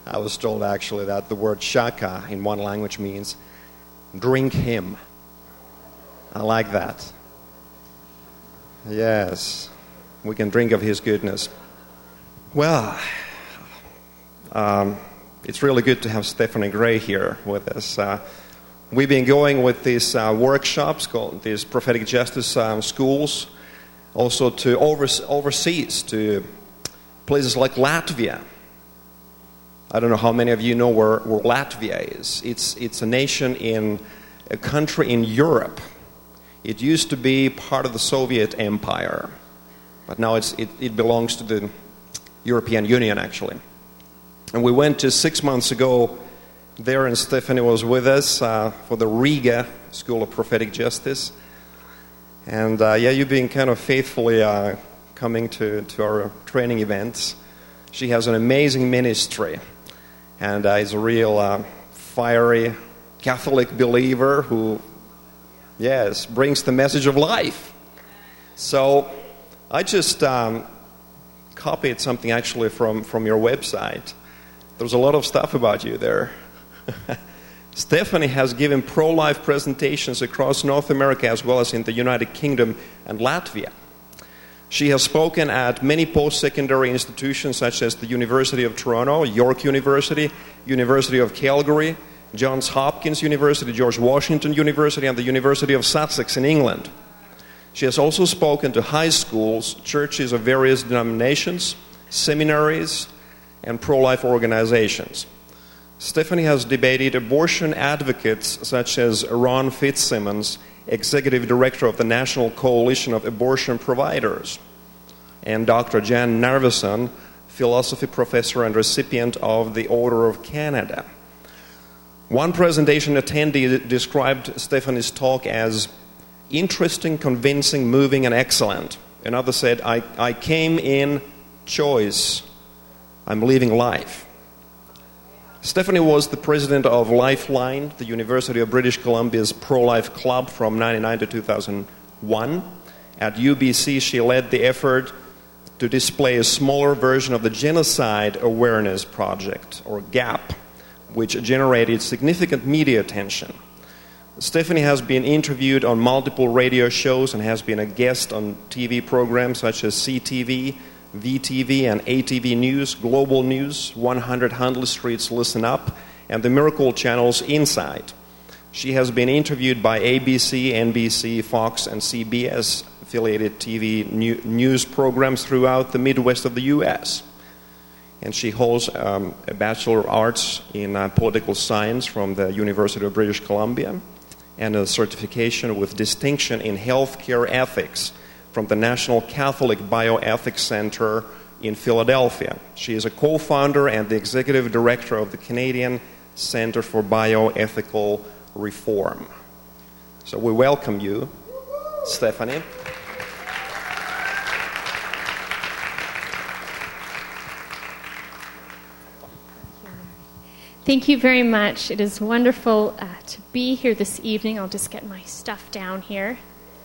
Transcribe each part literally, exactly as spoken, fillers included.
I was told actually that the word shaka in one language means drink him. I like that. Yes, we can drink of his goodness. Well, um, it's really good to have Stephanie Gray here with us. Uh, we've been going with these uh, workshops called these prophetic justice um, schools, also to over, overseas, to places like Latvia. I don't know how many of you know where, where Latvia is. It's it's a nation in a country in Europe. It used to be part of the Soviet Empire, but now it's it, it belongs to the European Union, actually. And we went to six months ago there, and Stephanie was with us uh, for the Riga School of Prophetic Justice. And uh, yeah, you've been kind of faithfully uh, coming to, to our training events. She has an amazing ministry, and uh, is a real uh, fiery Catholic believer who, yes, brings the message of life. So I just um, copied something actually from, from your website. There's a lot of stuff about you there. Stephanie has given pro-life presentations across North America as well as in the United Kingdom and Latvia. She has spoken at many post-secondary institutions such as the University of Toronto, York University, University of Calgary, Johns Hopkins University, George Washington University, and the University of Sussex in England. She has also spoken to high schools, churches of various denominations, seminaries, and pro-life organizations. Stephanie has debated abortion advocates such as Ron Fitzsimmons, Executive Director of the National Coalition of Abortion Providers, and Doctor Jan Narveson, Philosophy Professor and recipient of the Order of Canada. One presentation attendee described Stephanie's talk as interesting, convincing, moving, and excellent. Another said, I, I came in choice. I'm leaving life. Stephanie was the president of Lifeline, the University of British Columbia's pro-life club from ninety-nine to two thousand one. At U B C, she led the effort to display a smaller version of the Genocide Awareness Project, or GAP, which generated significant media attention. Stephanie has been interviewed on multiple radio shows and has been a guest on T V programs such as C T V, V T V, and A T V News, Global News, one hundred Hundley Street's Listen Up, and the Miracle Channel's Inside. She has been interviewed by A B C, N B C, Fox, and C B S affiliated T V new, news programs throughout the Midwest of the U S And she holds um, a Bachelor of Arts in uh, Political Science from the University of British Columbia and a certification with distinction in Healthcare Ethics from the National Catholic Bioethics Center in Philadelphia. She is a co-founder and the executive director of the Canadian Center for Bioethical Reform. So we welcome you, Stephanie. Thank you very much. It is wonderful uh, to be here this evening. I'll just get my stuff down here.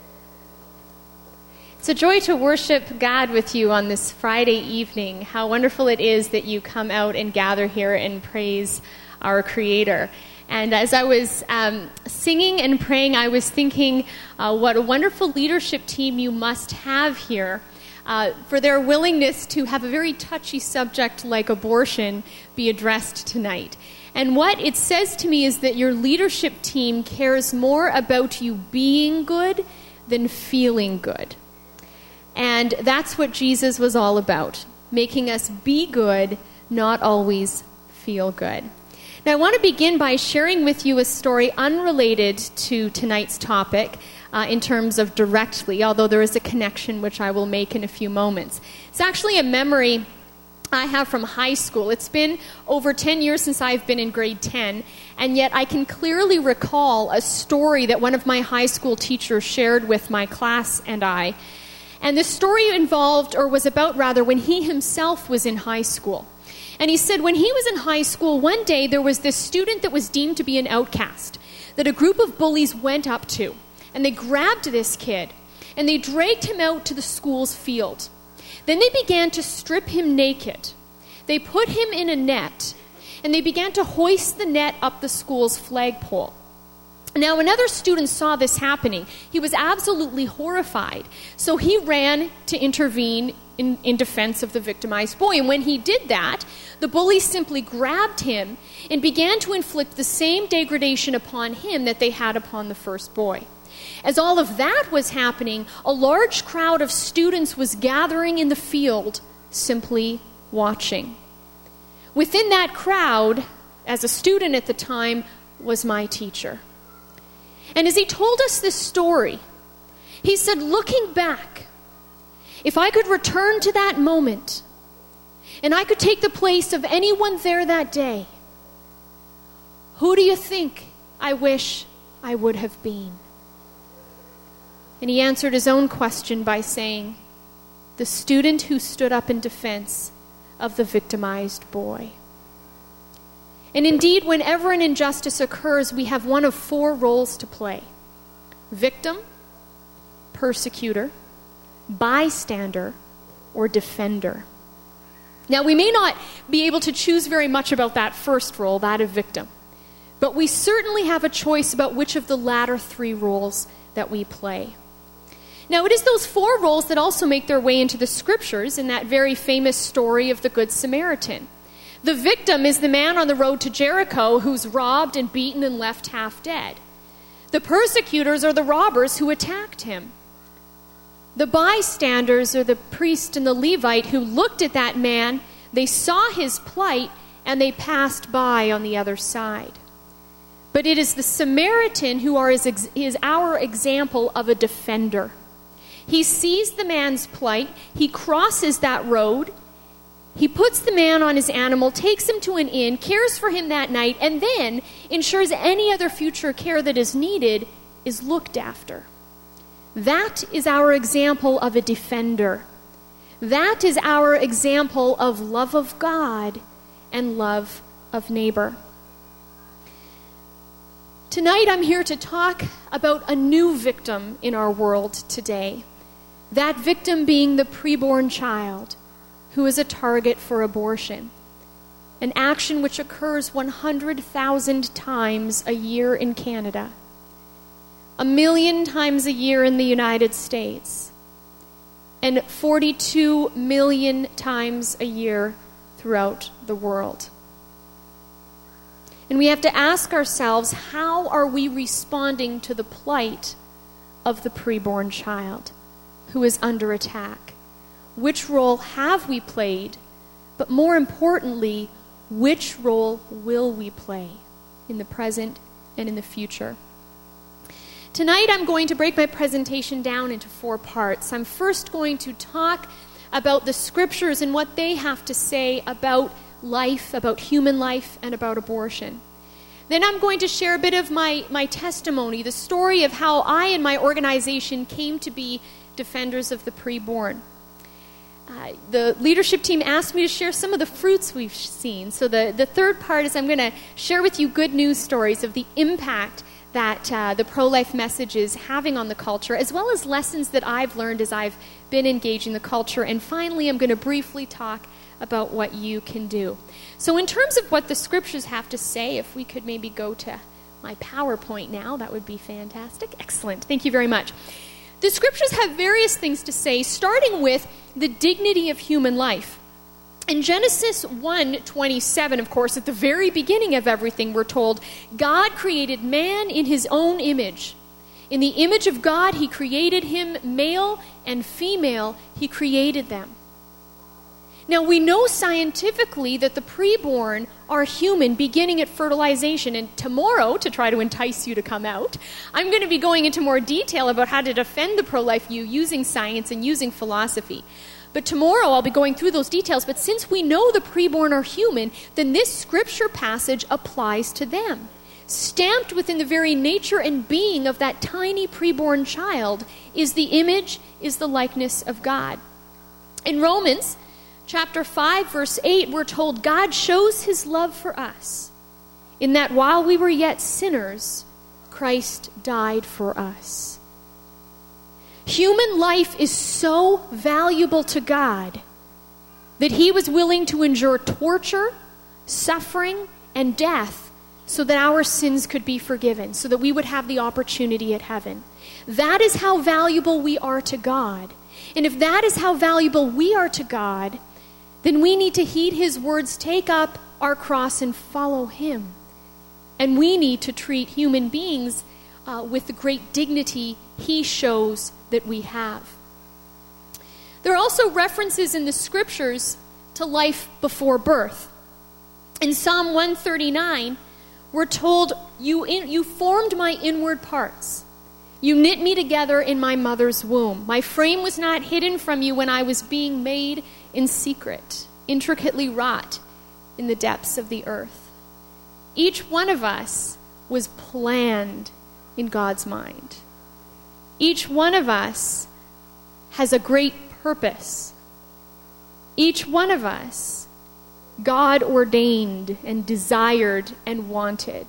It's a joy to worship God with you on this Friday evening. How wonderful it is that you come out and gather here and praise our Creator. And as I was um, singing and praying, I was thinking uh, what a wonderful leadership team you must have here uh, for their willingness to have a very touchy subject like abortion be addressed tonight. And what it says to me is that your leadership team cares more about you being good than feeling good. And that's what Jesus was all about, making us be good, not always feel good. Now, I want to begin by sharing with you a story unrelated to tonight's topic uh, in terms of directly, although there is a connection which I will make in a few moments. It's actually a memory I have from high school. It's been over ten years since I've been in grade ten, and yet I can clearly recall a story that one of my high school teachers shared with my class and I. And this story involved, or was about rather, when he himself was in high school. And he said when he was in high school, one day there was this student that was deemed to be an outcast that a group of bullies went up to. And they grabbed this kid and they dragged him out to the school's field. Then they began to strip him naked. They put him in a net and they began to hoist the net up the school's flagpole. Now, when other students saw this happening, he was absolutely horrified. So he ran to intervene in, in defense of the victimized boy. And when he did that, the bullies simply grabbed him and began to inflict the same degradation upon him that they had upon the first boy. As all of that was happening, a large crowd of students was gathering in the field, simply watching. Within that crowd, as a student at the time, was my teacher. And as he told us this story, he said, looking back, if I could return to that moment, and I could take the place of anyone there that day, who do you think I wish I would have been? And he answered his own question by saying, the student who stood up in defense of the victimized boy. And indeed, whenever an injustice occurs, we have one of four roles to play: victim, persecutor, bystander, or defender. Now, we may not be able to choose very much about that first role, that of victim, but we certainly have a choice about which of the latter three roles that we play. Now, it is those four roles that also make their way into the scriptures in that very famous story of the Good Samaritan. The victim is the man on the road to Jericho who's robbed and beaten and left half dead. The persecutors are the robbers who attacked him. The bystanders are the priest and the Levite who looked at that man, they saw his plight, and they passed by on the other side. But it is the Samaritan who are his, is our example of a defender. He sees the man's plight, he crosses that road, he puts the man on his animal, takes him to an inn, cares for him that night, and then ensures any other future care that is needed is looked after. That is our example of a defender. That is our example of love of God and love of neighbor. Tonight I'm here to talk about a new victim in our world today. That victim being the preborn child, who is a target for abortion, an action which occurs one hundred thousand times a year in Canada, a million times a year in the United States, and forty-two million times a year throughout the world. And we have to ask ourselves, how are we responding to the plight of the preborn child who is under attack? Which role have we played? But more importantly, which role will we play in the present and in the future? Tonight I'm going to break my presentation down into four parts. I'm first going to talk about the scriptures and what they have to say about life, about human life, and about abortion. Then I'm going to share a bit of my, my testimony, the story of how I and my organization came to be defenders of the preborn. Uh, the leadership team asked me to share some of the fruits we've seen. So the, the third part is I'm going to share with you good news stories of the impact that uh, the pro-life message is having on the culture, as well as lessons that I've learned as I've been engaging the culture. And finally, I'm going to briefly talk about what you can do. So in terms of what the scriptures have to say, if we could maybe go to my PowerPoint now, that would be fantastic. Excellent. Thank you very much. The scriptures have various things to say, starting with the dignity of human life. In Genesis one twenty-seven, of course, at the very beginning of everything, we're told, God created man in his own image. In the image of God, he created him, male and female, he created them. Now, we know scientifically that the preborn are human beginning at fertilization. And tomorrow, to try to entice you to come out, I'm going to be going into more detail about how to defend the pro-life view using science and using philosophy. But tomorrow I'll be going through those details. But since we know the preborn are human, then this scripture passage applies to them. Stamped within the very nature and being of that tiny preborn child is the image, is the likeness of God. In Romans chapter five, verse eight, we're told God shows his love for us in that while we were yet sinners, Christ died for us. Human life is so valuable to God that he was willing to endure torture, suffering, and death so that our sins could be forgiven, so that we would have the opportunity at heaven. That is how valuable we are to God. And if that is how valuable we are to God, then we need to heed his words, take up our cross and follow him. And we need to treat human beings uh, with the great dignity he shows that we have. There are also references in the scriptures to life before birth. In Psalm one thirty-nine, we're told, you, in, you formed my inward parts. You knit me together in my mother's womb. My frame was not hidden from you when I was being made in secret, intricately wrought in the depths of the earth. Each one of us was planned in God's mind. Each one of us has a great purpose. Each one of us, God ordained and desired and wanted.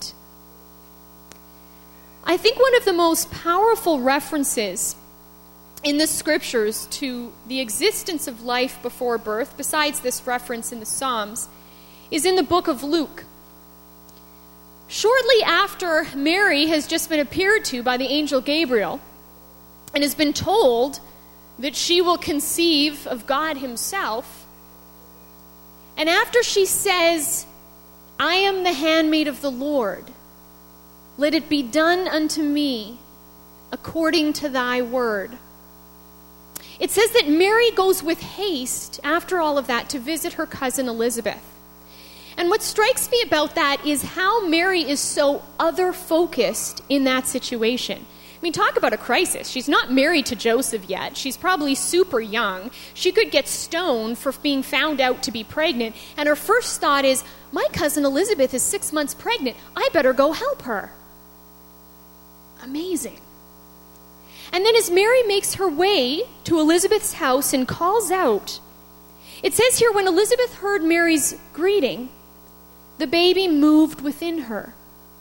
I think one of the most powerful references in the scriptures to the existence of life before birth, besides this reference in the Psalms, is in the book of Luke. Shortly after Mary has just been appeared to by the angel Gabriel and has been told that she will conceive of God himself, and after she says, I am the handmaid of the Lord, let it be done unto me according to thy word. It says that Mary goes with haste after all of that to visit her cousin Elizabeth. And what strikes me about that is how Mary is so other-focused in that situation. I mean, talk about a crisis. She's not married to Joseph yet. She's probably super young. She could get stoned for being found out to be pregnant. And her first thought is, my cousin Elizabeth is six months pregnant. I better go help her. Amazing. And then as Mary makes her way to Elizabeth's house and calls out, it says here, when Elizabeth heard Mary's greeting, the baby moved within her.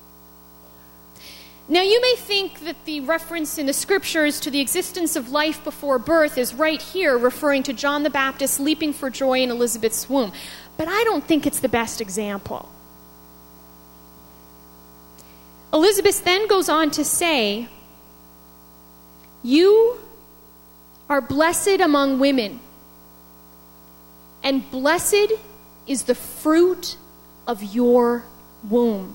Now, you may think that the reference in the scriptures to the existence of life before birth is right here, referring to John the Baptist leaping for joy in Elizabeth's womb. But I don't think it's the best example. Elizabeth then goes on to say, you are blessed among women, and blessed is the fruit of your womb.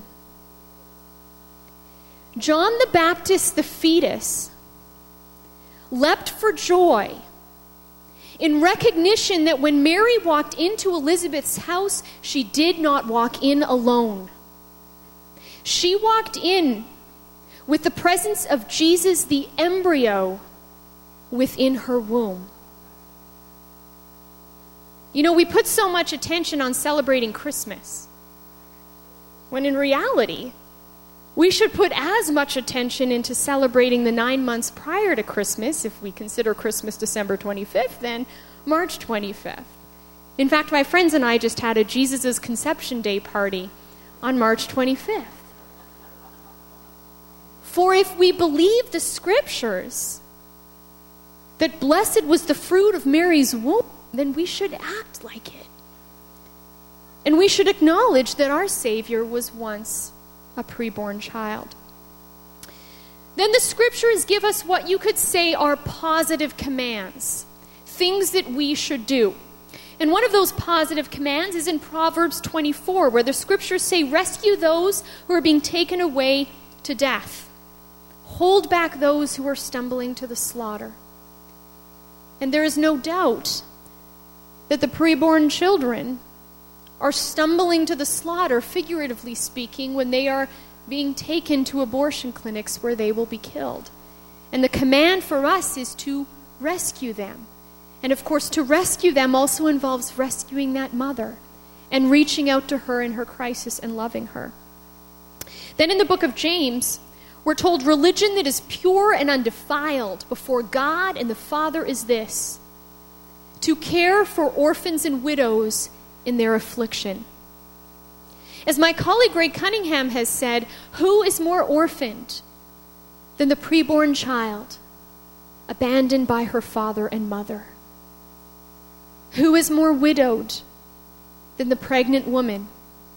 John the Baptist, the fetus, leapt for joy in recognition that when Mary walked into Elizabeth's house, she did not walk in alone. She walked in with the presence of Jesus, the embryo, within her womb. You know, we put so much attention on celebrating Christmas, when in reality, we should put as much attention into celebrating the nine months prior to Christmas, if we consider Christmas December twenty-fifth, than March twenty-fifth. In fact, my friends and I just had a Jesus' Conception Day party on March twenty-fifth. For if we believe the scriptures that blessed was the fruit of Mary's womb, then we should act like it. And we should acknowledge that our Savior was once a preborn child. Then the scriptures give us what you could say are positive commands, things that we should do. And one of those positive commands is in Proverbs twenty-four, where the scriptures say, rescue those who are being taken away to death. Hold back those who are stumbling to the slaughter. And there is no doubt that the preborn children are stumbling to the slaughter, figuratively speaking, when they are being taken to abortion clinics where they will be killed. And the command for us is to rescue them. And of course, to rescue them also involves rescuing that mother and reaching out to her in her crisis and loving her. Then in the book of James, we're told religion that is pure and undefiled before God and the Father is this: to care for orphans and widows in their affliction. As my colleague Greg Cunningham has said, who is more orphaned than the preborn child abandoned by her father and mother? Who is more widowed than the pregnant woman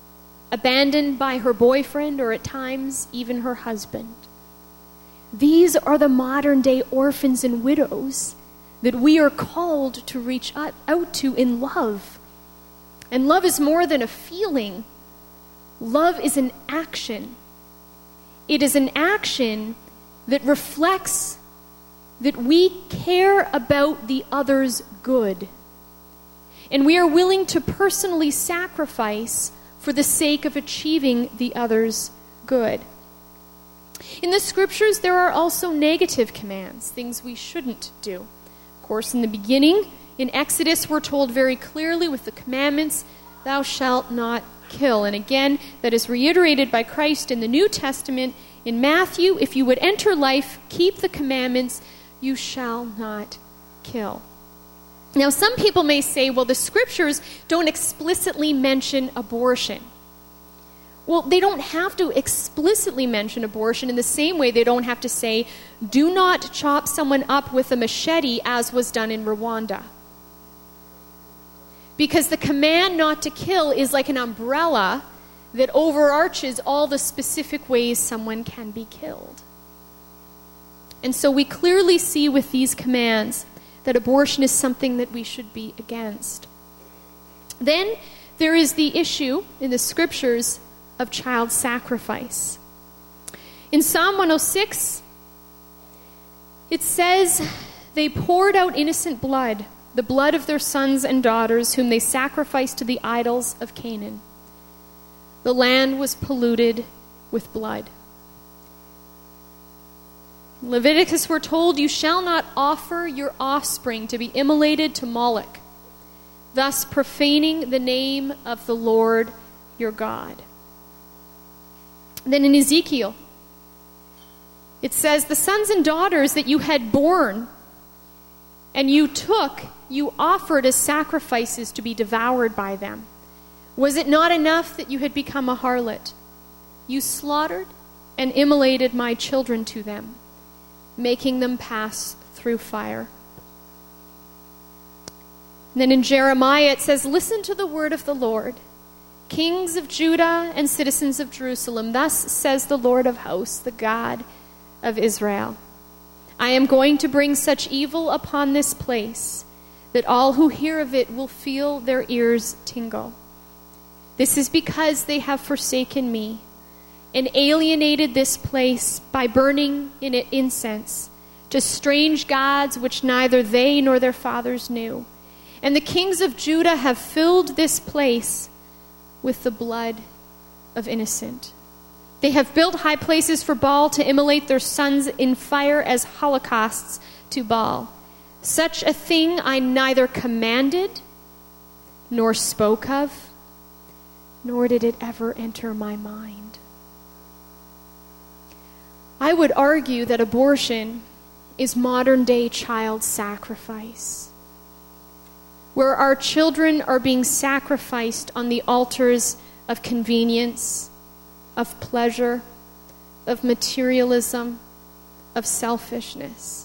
abandoned by her boyfriend or at times even her husband. These are the modern day orphans and widows that we are called to reach out to in love. And love is more than a feeling. Love is an action. It is an action that reflects that we care about the other's good. And we are willing to personally sacrifice for the sake of achieving the other's good. In the scriptures, there are also negative commands, things we shouldn't do. Of course, in the beginning, in Exodus, we're told very clearly with the commandments, thou shalt not kill. And again, that is reiterated by Christ in the New Testament. In Matthew, if you would enter life, keep the commandments, you shall not kill. Now, some people may say, well, the scriptures don't explicitly mention abortion. Well, they don't have to explicitly mention abortion in the same way they don't have to say, do not chop someone up with a machete as was done in Rwanda. Because the command not to kill is like an umbrella that overarches all the specific ways someone can be killed. And so we clearly see with these commands that abortion is something that we should be against. Then there is the issue in the scriptures of child sacrifice. In Psalm one oh six, it says, they poured out innocent blood, the blood of their sons and daughters, whom they sacrificed to the idols of Canaan. The land was polluted with blood. In Leviticus, we're told, you shall not offer your offspring to be immolated to Moloch, thus profaning the name of the Lord your God. Then in Ezekiel, it says, the sons and daughters that you had born and you took, you offered as sacrifices to be devoured by them. Was it not enough that you had become a harlot? You slaughtered and immolated my children to them, making them pass through fire. And then in Jeremiah it says, listen to the word of the Lord, kings of Judah and citizens of Jerusalem. Thus says the Lord of hosts, the God of Israel. I am going to bring such evil upon this place that all who hear of it will feel their ears tingle. This is because they have forsaken me and alienated this place by burning in it incense to strange gods which neither they nor their fathers knew. And the kings of Judah have filled this place with the blood of innocent. They have built high places for Baal to immolate their sons in fire as holocausts to Baal. Such a thing I neither commanded nor spoke of, nor did it ever enter my mind. I would argue that abortion is modern-day child sacrifice, where our children are being sacrificed on the altars of convenience, of pleasure, of materialism, of selfishness.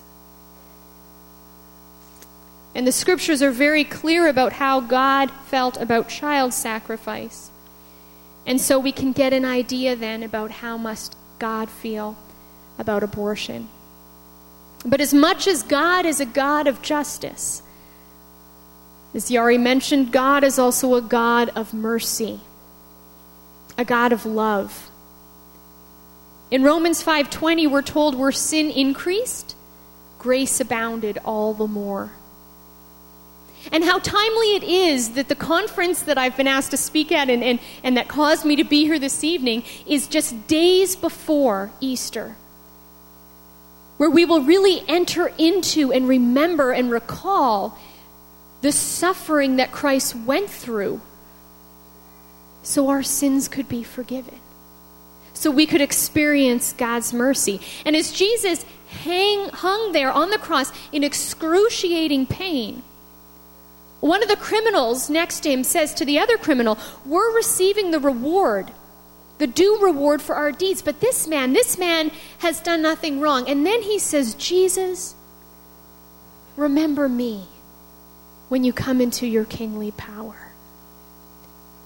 And the scriptures are very clear about how God felt about child sacrifice. And so we can get an idea then about how must God feel about abortion. But as much as God is a God of justice, as Yari mentioned, God is also a God of mercy, a God of love. In Romans five twenty, we're told where sin increased, grace abounded all the more. And how timely it is that the conference that I've been asked to speak at and, and, and that caused me to be here this evening is just days before Easter, where we will really enter into and remember and recall the suffering that Christ went through so our sins could be forgiven, so we could experience God's mercy. And as Jesus hang, hung there on the cross in excruciating pain, one of the criminals next to him says to the other criminal, we're receiving the reward, the due reward for our deeds. But this man, this man has done nothing wrong. And then he says, Jesus, remember me when you come into your kingly power.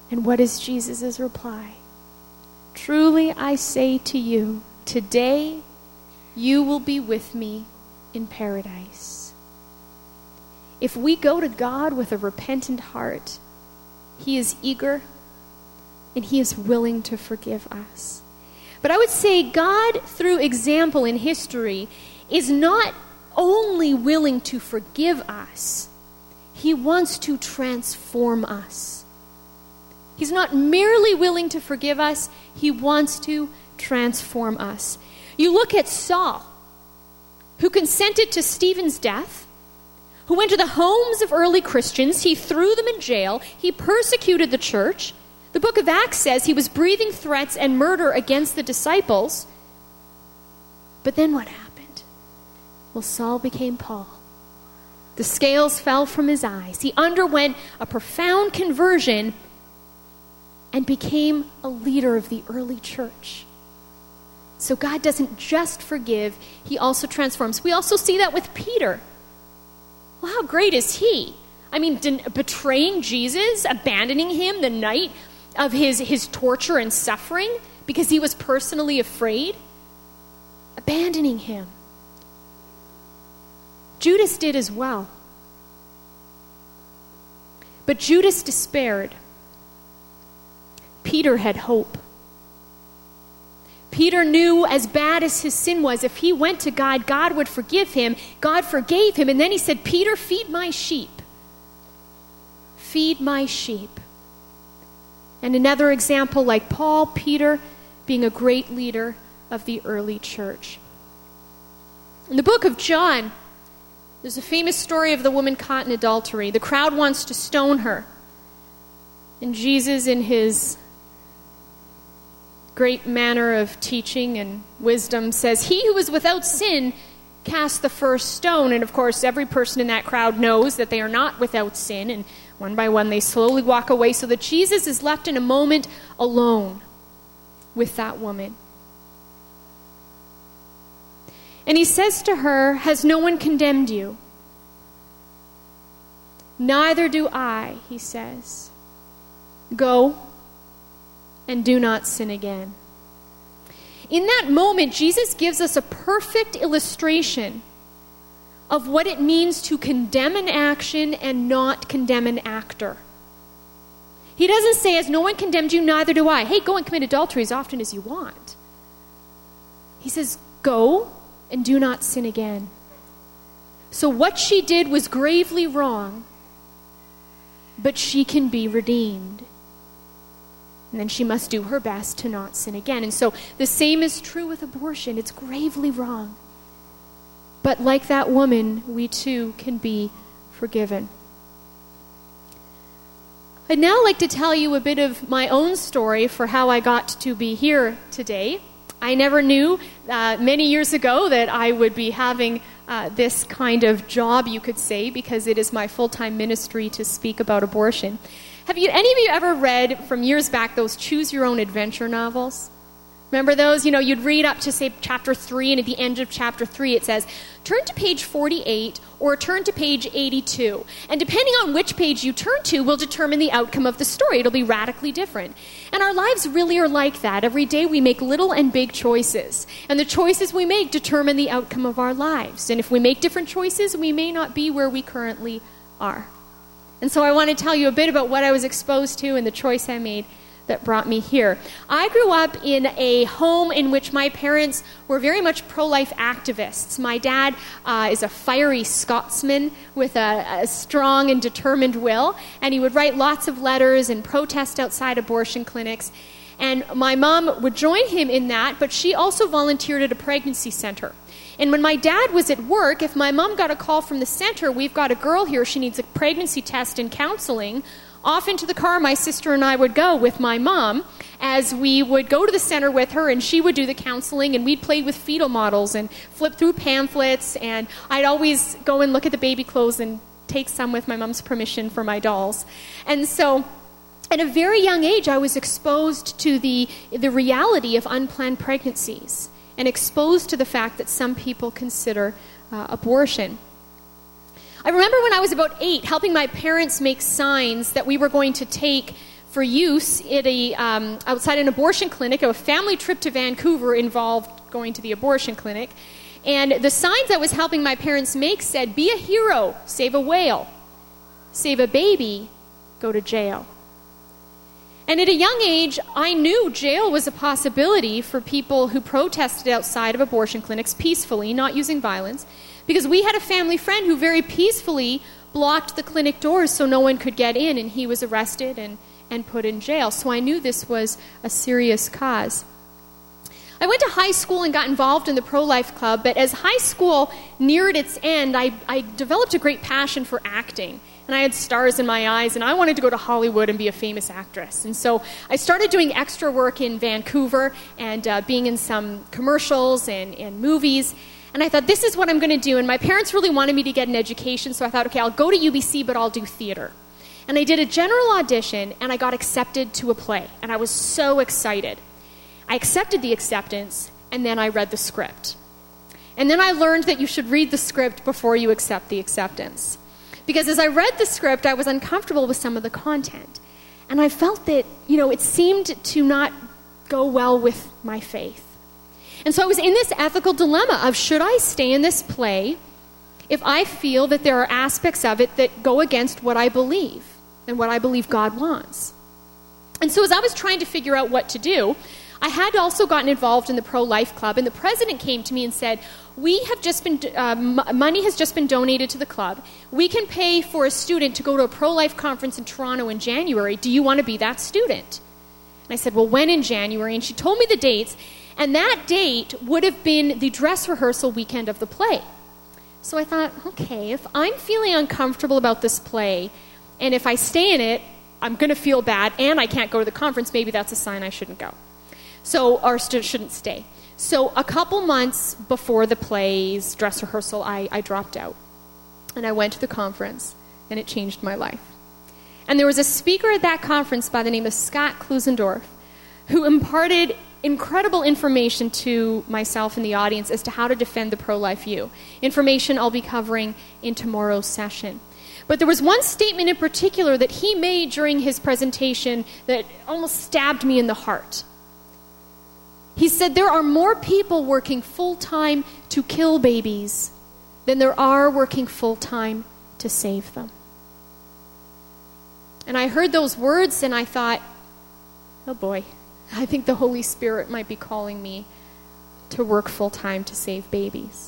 And what is Jesus' reply? Truly I say to you, today you will be with me in paradise. If we go to God with a repentant heart, he is eager and he is willing to forgive us. But I would say God, through example in history, is not only willing to forgive us, he wants to transform us. He's not merely willing to forgive us, he wants to transform us. You look at Saul, who consented to Stephen's death, who went to the homes of early Christians, he threw them in jail, he persecuted the church. The book of Acts says he was breathing threats and murder against the disciples. But then what happened? Well, Saul became Paul. The scales fell from his eyes. He underwent a profound conversion and became a leader of the early church. So God doesn't just forgive, he also transforms. We also see that with Peter. Well, how great is he? I mean, betraying Jesus, abandoning him the night of his, his torture and suffering because he was personally afraid, abandoning him. Judas did as well. But Judas despaired. Peter had hope. Peter knew, as bad as his sin was, if he went to God, God would forgive him. God forgave him. And then he said, Peter, feed my sheep. Feed my sheep. And another example, like Paul, Peter being a great leader of the early church. In the book of John, there's a famous story of the woman caught in adultery. The crowd wants to stone her. And Jesus, in his great manner of teaching and wisdom, says, he who is without sin cast the first stone. And of course, every person in that crowd knows that they are not without sin. And one by one, they slowly walk away so that Jesus is left in a moment alone with that woman. And he says to her, has no one condemned you? Neither do I, he says. Go and do not sin again. In that moment, Jesus gives us a perfect illustration of what it means to condemn an action and not condemn an actor. He doesn't say, as no one condemned you, neither do I. Hey, go and commit adultery as often as you want. He says, go and do not sin again. So what she did was gravely wrong, but she can be redeemed. And then she must do her best to not sin again. And so the same is true with abortion. It's gravely wrong. But like that woman, we too can be forgiven. I'd now like to tell you a bit of my own story for how I got to be here today. I never knew uh, many years ago that I would be having uh, this kind of job, you could say, because it is my full-time ministry to speak about abortion. Have you, any of you ever read from years back those Choose Your Own Adventure novels? Remember those? You know, you'd read up to, say, chapter three, and at the end of chapter three it says, turn to page forty-eight or turn to page eighty-two. And depending on which page you turn to will determine the outcome of the story. It'll be radically different. And our lives really are like that. Every day we make little and big choices. And the choices we make determine the outcome of our lives. And if we make different choices, we may not be where we currently are. And so I want to tell you a bit about what I was exposed to and the choice I made that brought me here. I grew up in a home in which my parents were very much pro-life activists. My dad uh, is a fiery Scotsman with a, a strong and determined will, and he would write lots of letters and protest outside abortion clinics. And my mom would join him in that, but she also volunteered at a pregnancy center. And when my dad was at work, if my mom got a call from the center, we've got a girl here, she needs a pregnancy test and counseling, off into the car my sister and I would go with my mom as we would go to the center with her, and she would do the counseling, and we'd play with fetal models and flip through pamphlets, and I'd always go and look at the baby clothes and take some with my mom's permission for my dolls. And so at a very young age, I was exposed to the, the reality of unplanned pregnancies and exposed to the fact that some people consider uh, abortion. I remember when I was about eight, helping my parents make signs that we were going to take for use at a, um, outside an abortion clinic. A family trip to Vancouver involved going to the abortion clinic. And the signs I was helping my parents make said, be a hero, save a whale. Save a baby, go to jail. And at a young age, I knew jail was a possibility for people who protested outside of abortion clinics peacefully, not using violence, because we had a family friend who very peacefully blocked the clinic doors so no one could get in, and he was arrested and, and put in jail. So I knew this was a serious cause. I went to high school and got involved in the pro-life club, but as high school neared its end, I, I developed a great passion for acting. And I had stars in my eyes, and I wanted to go to Hollywood and be a famous actress. And so I started doing extra work in Vancouver and uh, being in some commercials and, and movies. And I thought, this is what I'm going to do. And my parents really wanted me to get an education, so I thought, okay, I'll go to U B C, but I'll do theater. And I did a general audition, and I got accepted to a play. And I was so excited. I accepted the acceptance, and then I read the script. And then I learned that you should read the script before you accept the acceptance. Because as I read the script, I was uncomfortable with some of the content. And I felt that, you know, it seemed to not go well with my faith. And so I was in this ethical dilemma of, should I stay in this play if I feel that there are aspects of it that go against what I believe and what I believe God wants? And so as I was trying to figure out what to do, I had also gotten involved in the pro-life club, and the president came to me and said, we have just been, uh, m- money has just been donated to the club. We can pay for a student to go to a pro-life conference in Toronto in January. Do you want to be that student? And I said, well, when in January? And she told me the dates, and that date would have been the dress rehearsal weekend of the play. So I thought, okay, if I'm feeling uncomfortable about this play, and if I stay in it, I'm going to feel bad, and I can't go to the conference, maybe that's a sign I shouldn't go. So, or st- shouldn't stay. So a couple months before the play's dress rehearsal, I, I dropped out. And I went to the conference, and it changed my life. And there was a speaker at that conference by the name of Scott Klusendorf, who imparted incredible information to myself and the audience as to how to defend the pro-life view. Information I'll be covering in tomorrow's session. But there was one statement in particular that he made during his presentation that almost stabbed me in the heart. He said, there are more people working full-time to kill babies than there are working full-time to save them. And I heard those words and I thought, oh boy, I think the Holy Spirit might be calling me to work full-time to save babies.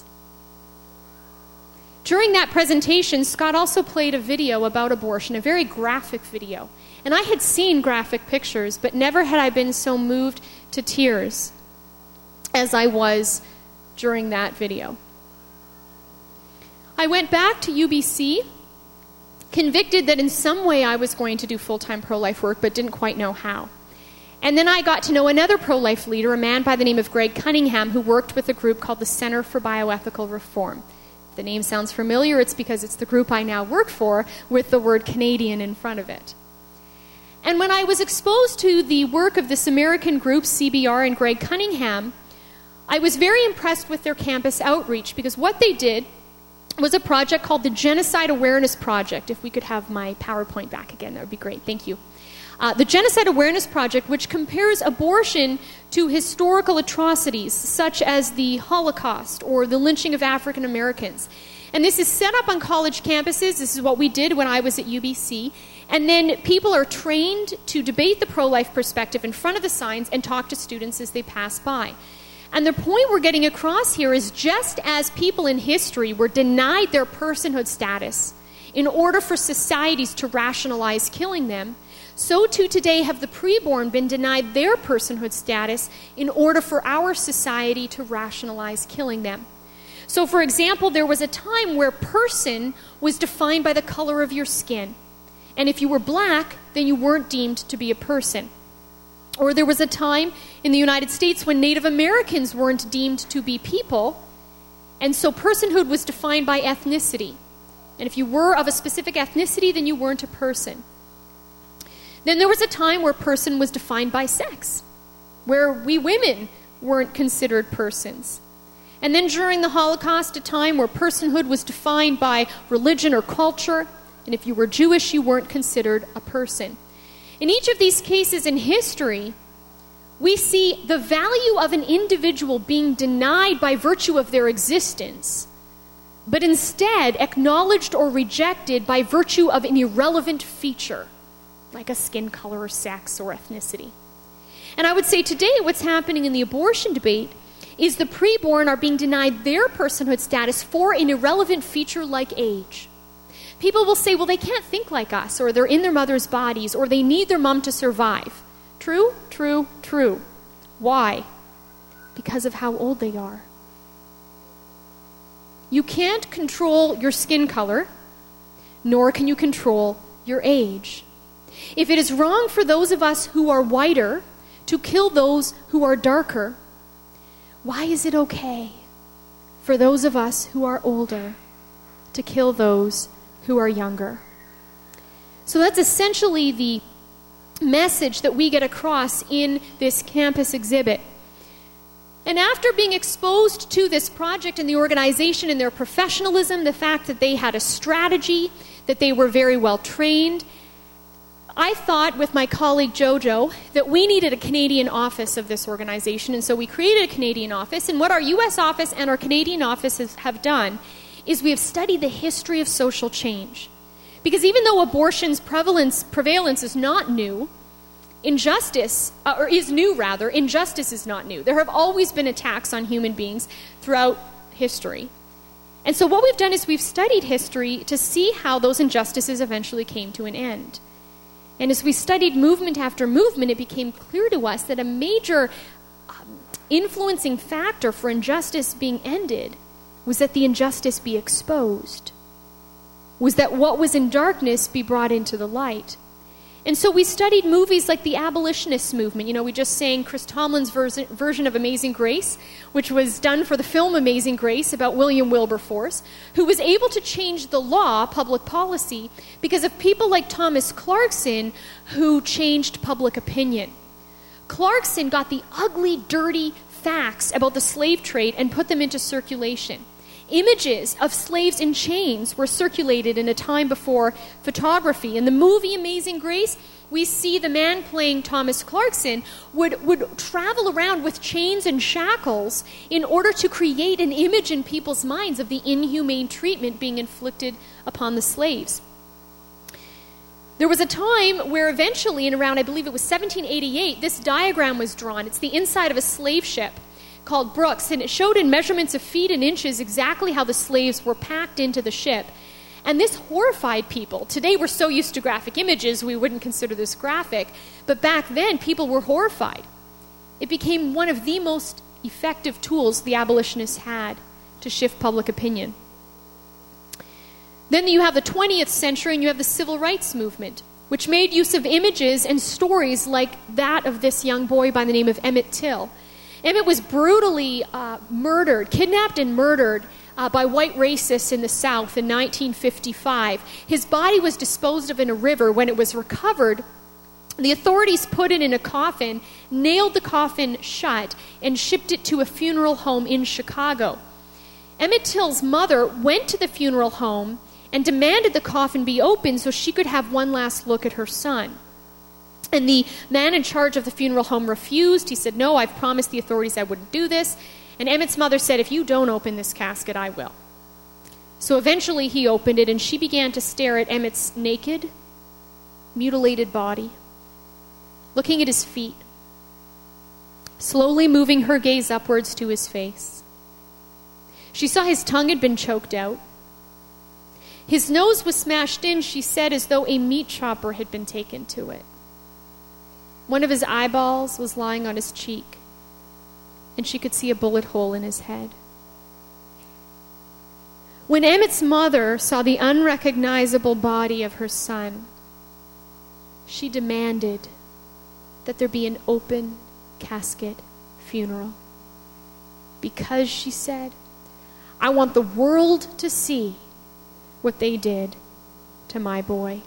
During that presentation, Scott also played a video about abortion, a very graphic video. And I had seen graphic pictures, but never had I been so moved to tears as I was during that video. I went back to U B C, convicted that in some way I was going to do full-time pro-life work, but didn't quite know how. And then I got to know another pro-life leader, a man by the name of Greg Cunningham, who worked with a group called the Center for Bioethical Reform. If the name sounds familiar, it's because it's the group I now work for with the word Canadian in front of it. And when I was exposed to the work of this American group, C B R, and Greg Cunningham, I was very impressed with their campus outreach, because what they did was a project called the Genocide Awareness Project. If we could have my PowerPoint back again, that would be great. Thank you. Uh, the Genocide Awareness Project, which compares abortion to historical atrocities such as the Holocaust or the lynching of African Americans. And this is set up on college campuses. This is what we did when I was at U B C. And then people are trained to debate the pro-life perspective in front of the signs and talk to students as they pass by. And the point we're getting across here is, just as people in history were denied their personhood status in order for societies to rationalize killing them, so too today have the preborn been denied their personhood status in order for our society to rationalize killing them. So, for example, there was a time where person was defined by the color of your skin. And if you were black, then you weren't deemed to be a person. Or there was a time in the United States when Native Americans weren't deemed to be people, and so personhood was defined by ethnicity. And if you were of a specific ethnicity, then you weren't a person. Then there was a time where person was defined by sex, where we women weren't considered persons. And then during the Holocaust, a time where personhood was defined by religion or culture, and if you were Jewish, you weren't considered a person. In each of these cases in history, we see the value of an individual being denied by virtue of their existence, but instead acknowledged or rejected by virtue of an irrelevant feature, like a skin color or sex or ethnicity. And I would say today what's happening in the abortion debate is the preborn are being denied their personhood status for an irrelevant feature like age. People will say, well, they can't think like us, or they're in their mother's bodies, or they need their mom to survive. True, true, true. Why? Because of how old they are. You can't control your skin color, nor can you control your age. If it is wrong for those of us who are whiter to kill those who are darker, why is it okay for those of us who are older to kill those who are younger? So that's essentially the message that we get across in this campus exhibit. And after being exposed to this project and the organization and their professionalism, the fact that they had a strategy, that they were very well trained, I thought with my colleague Jojo that we needed a Canadian office of this organization, and so we created a Canadian office. And what our U S office and our Canadian offices have done is we have studied the history of social change. Because even though abortion's prevalence, prevalence is not new, injustice, uh, or is new rather, injustice is not new. There have always been attacks on human beings throughout history. And so what we've done is we've studied history to see how those injustices eventually came to an end. And as we studied movement after movement, it became clear to us that a major um, influencing factor for injustice being ended was that the injustice be exposed, was that what was in darkness be brought into the light. And so we studied movies like the abolitionist movement. You know, we just sang Chris Tomlin's version, version of Amazing Grace, which was done for the film Amazing Grace about William Wilberforce, who was able to change the law, public policy, because of people like Thomas Clarkson, who changed public opinion. Clarkson got the ugly, dirty facts about the slave trade and put them into circulation. Images of slaves in chains were circulated in a time before photography. In the movie Amazing Grace, we see the man playing Thomas Clarkson would, would travel around with chains and shackles in order to create an image in people's minds of the inhumane treatment being inflicted upon the slaves. There was a time where eventually, in around, I believe it was seventeen eighty-eight, this diagram was drawn. It's the inside of a slave ship called Brooks, and it showed in measurements of feet and inches exactly how the slaves were packed into the ship. And this horrified people. Today we're so used to graphic images, we wouldn't consider this graphic. But back then, people were horrified. It became one of the most effective tools the abolitionists had to shift public opinion. Then you have the twentieth century, and you have the civil rights movement, which made use of images and stories like that of this young boy by the name of Emmett Till. Emmett was brutally uh, murdered, kidnapped and murdered uh, by white racists in the South in nineteen fifty-five. His body was disposed of in a river. When it was recovered, the authorities put it in a coffin, nailed the coffin shut, and shipped it to a funeral home in Chicago. Emmett Till's mother went to the funeral home and demanded the coffin be opened so she could have one last look at her son. And the man in charge of the funeral home refused. He said, no, I've promised the authorities I wouldn't do this. And Emmett's mother said, if you don't open this casket, I will. So eventually he opened it, and she began to stare at Emmett's naked, mutilated body, looking at his feet, slowly moving her gaze upwards to his face. She saw his tongue had been choked out. His nose was smashed in, she said, as though a meat chopper had been taken to it. One of his eyeballs was lying on his cheek, and she could see a bullet hole in his head. When Emmett's mother saw the unrecognizable body of her son, she demanded that there be an open casket funeral. Because, she said, I want the world to see what they did to my boy.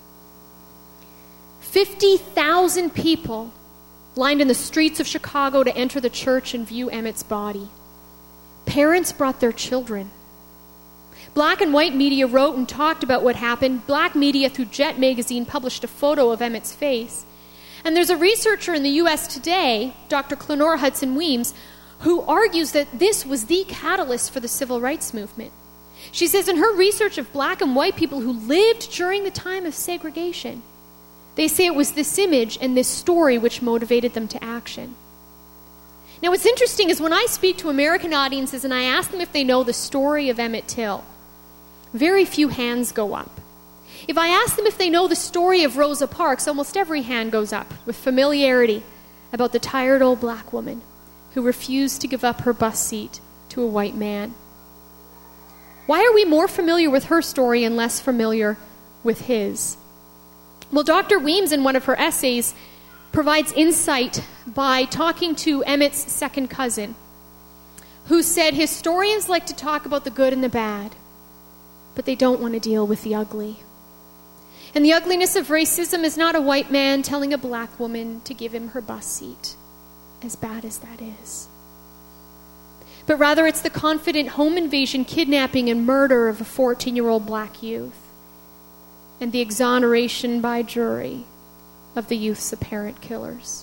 fifty thousand people lined in the streets of Chicago to enter the church and view Emmett's body. Parents brought their children. Black and white media wrote and talked about what happened. Black media through Jet magazine published a photo of Emmett's face. And there's a researcher in the U S today, Doctor Clenora Hudson Weems, who argues that this was the catalyst for the civil rights movement. She says in her research of black and white people who lived during the time of segregation, they say it was this image and this story which motivated them to action. Now what's interesting is when I speak to American audiences and I ask them if they know the story of Emmett Till, very few hands go up. If I ask them if they know the story of Rosa Parks, almost every hand goes up with familiarity about the tired old black woman who refused to give up her bus seat to a white man. Why are we more familiar with her story and less familiar with his? Well, Doctor Weems, in one of her essays, provides insight by talking to Emmett's second cousin, who said historians like to talk about the good and the bad, but they don't want to deal with the ugly. And the ugliness of racism is not a white man telling a black woman to give him her bus seat, as bad as that is. But rather it's the confident home invasion, kidnapping, and murder of a fourteen-year-old black youth, and the exoneration by jury of the youth's apparent killers.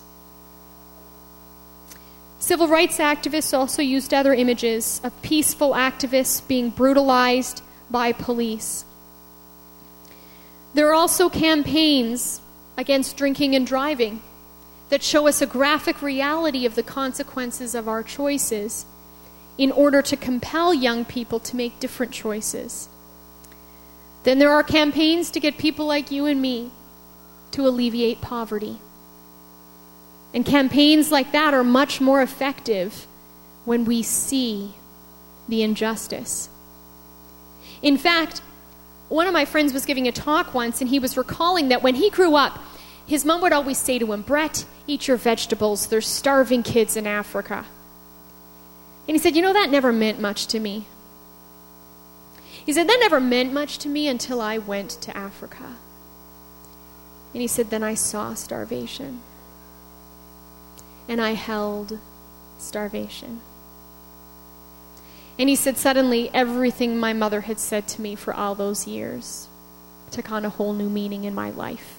Civil rights activists also used other images of peaceful activists being brutalized by police. There are also campaigns against drinking and driving that show us a graphic reality of the consequences of our choices in order to compel young people to make different choices. Then there are campaigns to get people like you and me to alleviate poverty. And campaigns like that are much more effective when we see the injustice. In fact, one of my friends was giving a talk once, and he was recalling that when he grew up, his mom would always say to him, "Brett, eat your vegetables. There's starving kids in Africa." And he said, you know, that never meant much to me. He said, that never meant much to me until I went to Africa. And he said, then I saw starvation. And I held starvation. And he said, suddenly, everything my mother had said to me for all those years took on a whole new meaning in my life.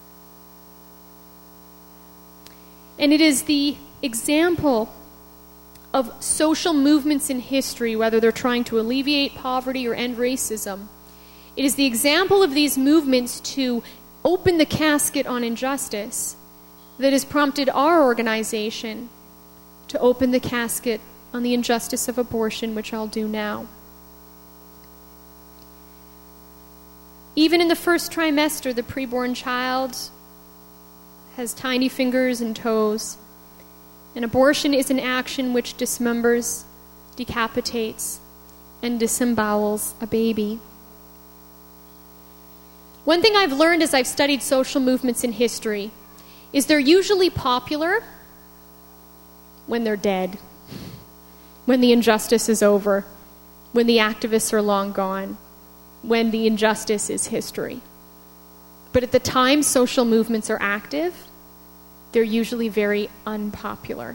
And it is the example of social movements in history, whether they're trying to alleviate poverty or end racism. It is the example of these movements to open the casket on injustice that has prompted our organization to open the casket on the injustice of abortion, which I'll do now. Even in the first trimester, the preborn child has tiny fingers and toes. And abortion is an action which dismembers, decapitates, and disembowels a baby. One thing I've learned as I've studied social movements in history is they're usually popular when they're dead, when the injustice is over, when the activists are long gone, when the injustice is history. But at the time social movements are active, they're usually very unpopular.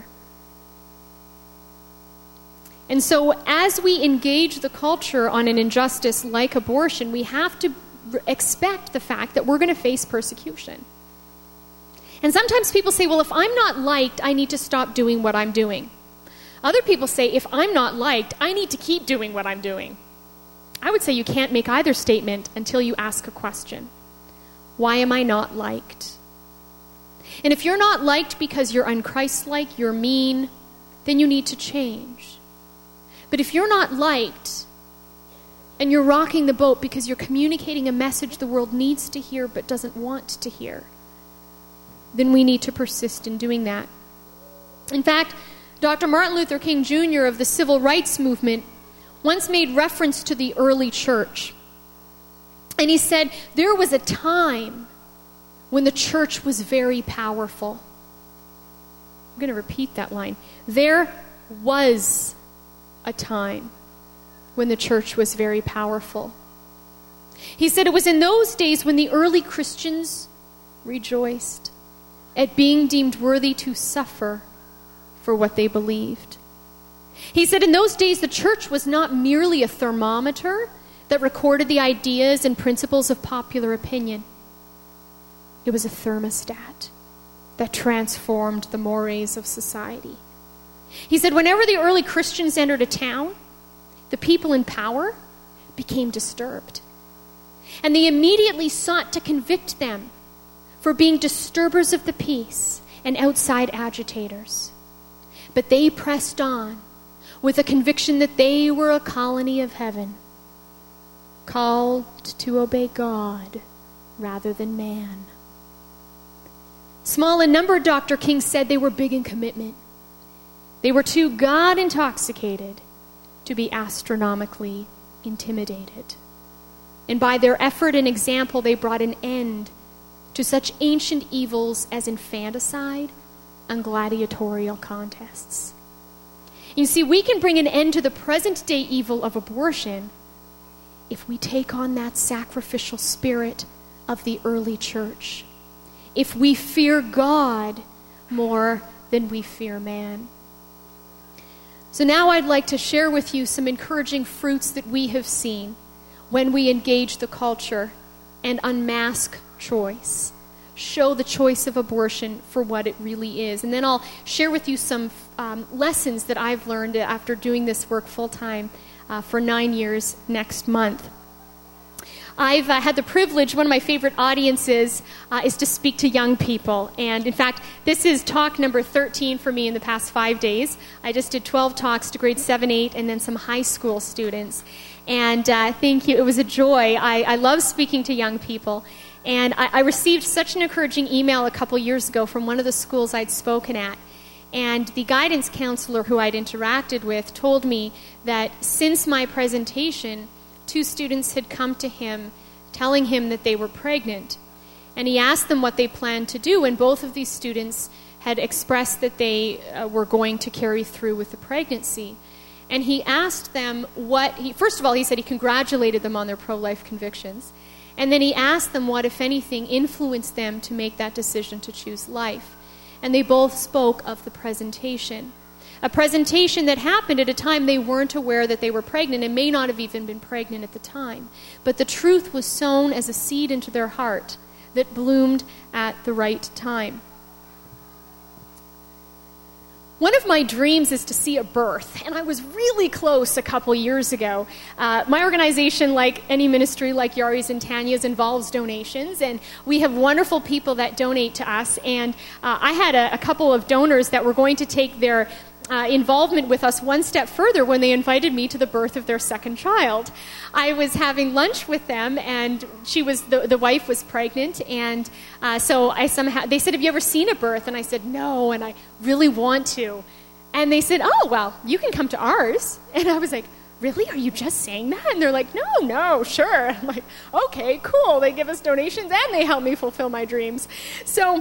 And so as we engage the culture on an injustice like abortion, we have to expect the fact that we're going to face persecution. And sometimes people say, well, if I'm not liked, I need to stop doing what I'm doing. Other people say, if I'm not liked, I need to keep doing what I'm doing. I would say you can't make either statement until you ask a question. Why am I not liked? And if you're not liked because you're un-Christ-like, you're mean, then you need to change. But if you're not liked and you're rocking the boat because you're communicating a message the world needs to hear but doesn't want to hear, then we need to persist in doing that. In fact, Doctor Martin Luther King Junior of the Civil Rights Movement once made reference to the early church. And he said, there was a time when the church was very powerful. I'm going to repeat that line. There was a time when the church was very powerful. He said it was in those days when the early Christians rejoiced at being deemed worthy to suffer for what they believed. He said in those days the church was not merely a thermometer that recorded the ideas and principles of popular opinion. It was a thermostat that transformed the mores of society. He said, whenever the early Christians entered a town, the people in power became disturbed. And they immediately sought to convict them for being disturbers of the peace and outside agitators. But they pressed on with a conviction that they were a colony of heaven, called to obey God rather than man. Small in number, Doctor King said, they were big in commitment. They were too God-intoxicated to be astronomically intimidated. And by their effort and example, they brought an end to such ancient evils as infanticide and gladiatorial contests. You see, we can bring an end to the present-day evil of abortion if we take on that sacrificial spirit of the early church, if we fear God more than we fear man. So now I'd like to share with you some encouraging fruits that we have seen when we engage the culture and unmask choice, show the choice of abortion for what it really is. And then I'll share with you some um, lessons that I've learned after doing this work full-time uh, for nine years next month. I've uh, had the privilege, one of my favorite audiences uh, is to speak to young people. And in fact, this is talk number thirteen for me in the past five days. I just did twelve talks to grade seven, eight, and then some high school students. And uh, thank you. It was a joy. I, I love speaking to young people. And I, I received such an encouraging email a couple years ago from one of the schools I'd spoken at. And the guidance counselor who I'd interacted with told me that since my presentation, two students had come to him telling him that they were pregnant. And he asked them what they planned to do, and both of these students had expressed that they uh, were going to carry through with the pregnancy. And he asked them what, he, first of all, he said he congratulated them on their pro-life convictions. And then he asked them what, if anything, influenced them to make that decision to choose life. And they both spoke of the presentation. A presentation that happened at a time they weren't aware that they were pregnant and may not have even been pregnant at the time. But the truth was sown as a seed into their heart that bloomed at the right time. One of my dreams is to see a birth, and I was really close a couple years ago. Uh, my organization, like any ministry like Yari's and Tanya's, involves donations, and we have wonderful people that donate to us. And uh, I had a, a couple of donors that were going to take their Uh, involvement with us one step further when they invited me to the birth of their second child. I was having lunch with them, and she was the, the wife was pregnant, and uh, so I somehow they said, "Have you ever seen a birth?" And I said, "No," and I really want to. And they said, "Oh, well, you can come to ours." And I was like, "Really? Are you just saying that?" And they're like, "No, no, sure." I'm like, "Okay, cool." They give us donations and they help me fulfill my dreams. So.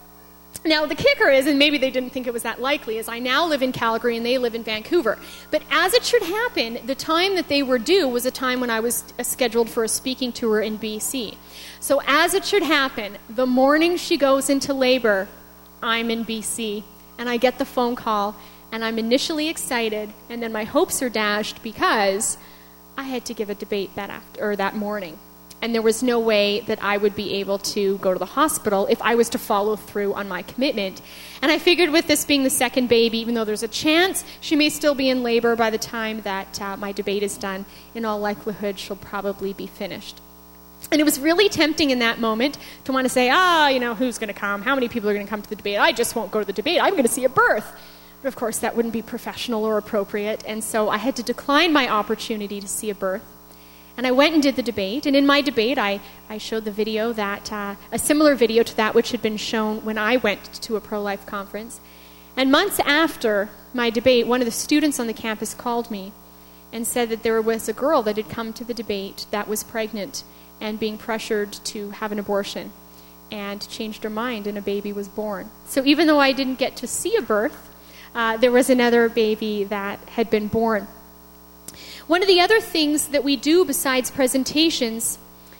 Now, the kicker is, and maybe they didn't think it was that likely, is I now live in Calgary and they live in Vancouver. But as it should happen, the time that they were due was a time when I was scheduled for a speaking tour in B C. So as it should happen, the morning she goes into labor, I'm in B C. And I get the phone call, and I'm initially excited, and then my hopes are dashed because I had to give a debate that after, or that morning. And there was no way that I would be able to go to the hospital if I was to follow through on my commitment. And I figured with this being the second baby, even though there's a chance she may still be in labor by the time that uh, my debate is done, in all likelihood she'll probably be finished. And it was really tempting in that moment to want to say, ah, you know, who's going to come? How many people are going to come to the debate? I just won't go to the debate. I'm going to see a birth. But of course, that wouldn't be professional or appropriate. And so I had to decline my opportunity to see a birth. And I went and did the debate, and in my debate, I, I showed the video that, uh, a similar video to that which had been shown when I went to a pro-life conference. And months after my debate, one of the students on the campus called me and said that there was a girl that had come to the debate that was pregnant and being pressured to have an abortion, and changed her mind, and a baby was born. So even though I didn't get to see a birth, uh, there was another baby that had been born. One of the other things that we do besides presentations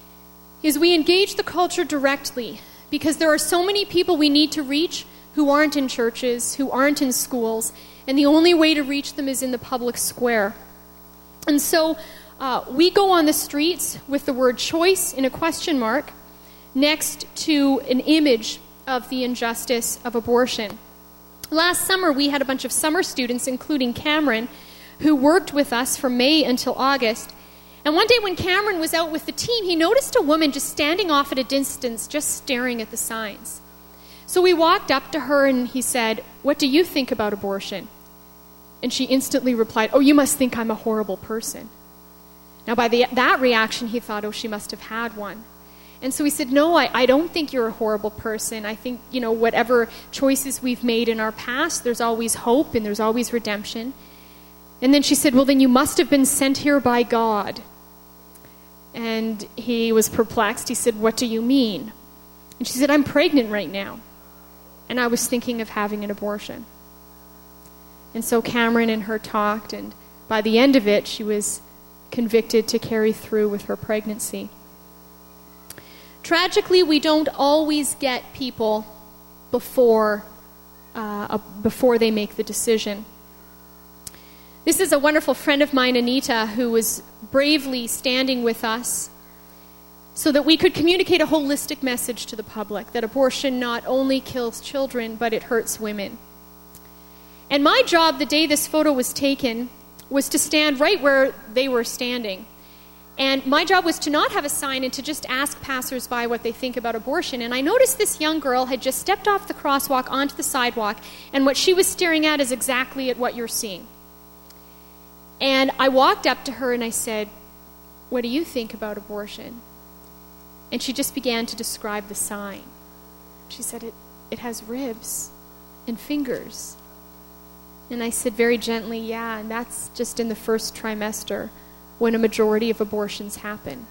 is we engage the culture directly, because there are so many people we need to reach who aren't in churches, who aren't in schools, and the only way to reach them is in the public square. And so uh, we go on the streets with the word choice in a question mark next to an image of the injustice of abortion. Last summer, we had a bunch of summer students, including Cameron, who worked with us from May until August. And one day when Cameron was out with the team, he noticed a woman just standing off at a distance, just staring at the signs. So we walked up to her and he said, "What do you think about abortion?" And she instantly replied, "Oh, you must think I'm a horrible person." Now by the, that reaction, he thought, oh, she must have had one. And so he said, "No, I, I don't think you're a horrible person. I think, you know, whatever choices we've made in our past, there's always hope and there's always redemption." And then she said, "Well, then you must have been sent here by God." And he was perplexed. He said, "What do you mean?" And she said, "I'm pregnant right now. And I was thinking of having an abortion." And so Cameron and her talked, and by the end of it, she was convicted to carry through with her pregnancy. Tragically, we don't always get people before, uh, before they make the decision. This is a wonderful friend of mine, Anita, who was bravely standing with us so that we could communicate a holistic message to the public, that abortion not only kills children, but it hurts women. And my job the day this photo was taken was to stand right where they were standing. And my job was to not have a sign and to just ask passersby what they think about abortion. And I noticed this young girl had just stepped off the crosswalk onto the sidewalk, and what she was staring at is exactly at what you're seeing. And I walked up to her and I said, "What do you think about abortion?" And she just began to describe the sign. She said, it, it has ribs and fingers. And I said very gently, "Yeah, and that's just in the first trimester when a majority of abortions happen."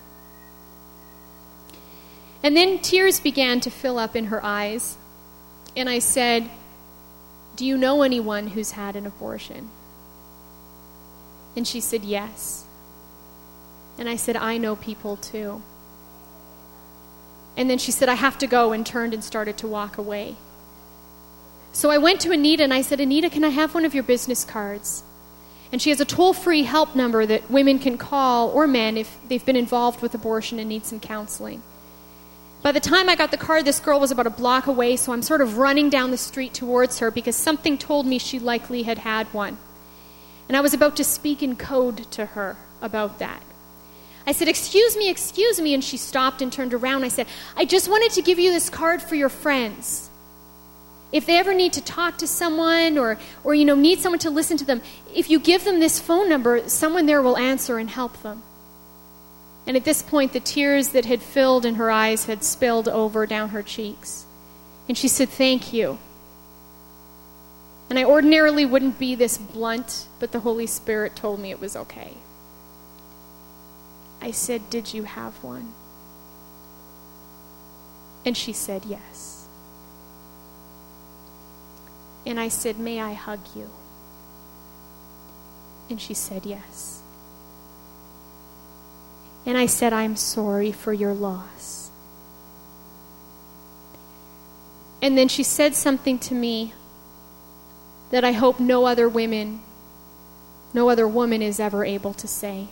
And then tears began to fill up in her eyes. And I said, "Do you know anyone who's had an abortion?" And she said, "Yes." And I said, "I know people too." And then she said, "I have to go," and turned and started to walk away. So I went to Anita and I said, "Anita, can I have one of your business cards?" And she has a toll-free help number that women can call, or men, if they've been involved with abortion and need some counseling. By the time I got the card, this girl was about a block away, so I'm sort of running down the street towards her because something told me she likely had had one. And I was about to speak in code to her about that. I said, "Excuse me, excuse me," and she stopped and turned around. I said, "I just wanted to give you this card for your friends. If they ever need to talk to someone or, or you know, need someone to listen to them, if you give them this phone number, someone there will answer and help them." And at this point, the tears that had filled in her eyes had spilled over down her cheeks. And she said, "Thank you." And I ordinarily wouldn't be this blunt, but the Holy Spirit told me it was okay. I said, "Did you have one?" And she said, "Yes." And I said, "May I hug you?" And she said, "Yes." And I said, "I'm sorry for your loss." And then she said something to me that I hope no other women, no other woman is ever able to say.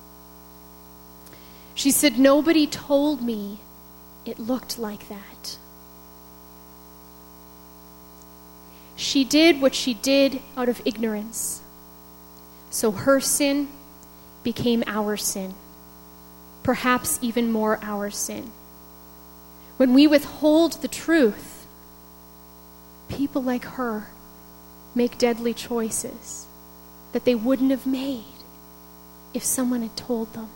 She said, "Nobody told me it looked like that." She did what she did out of ignorance. So her sin became our sin, perhaps even more our sin. When we withhold the truth, people like her make deadly choices that they wouldn't have made if someone had told them.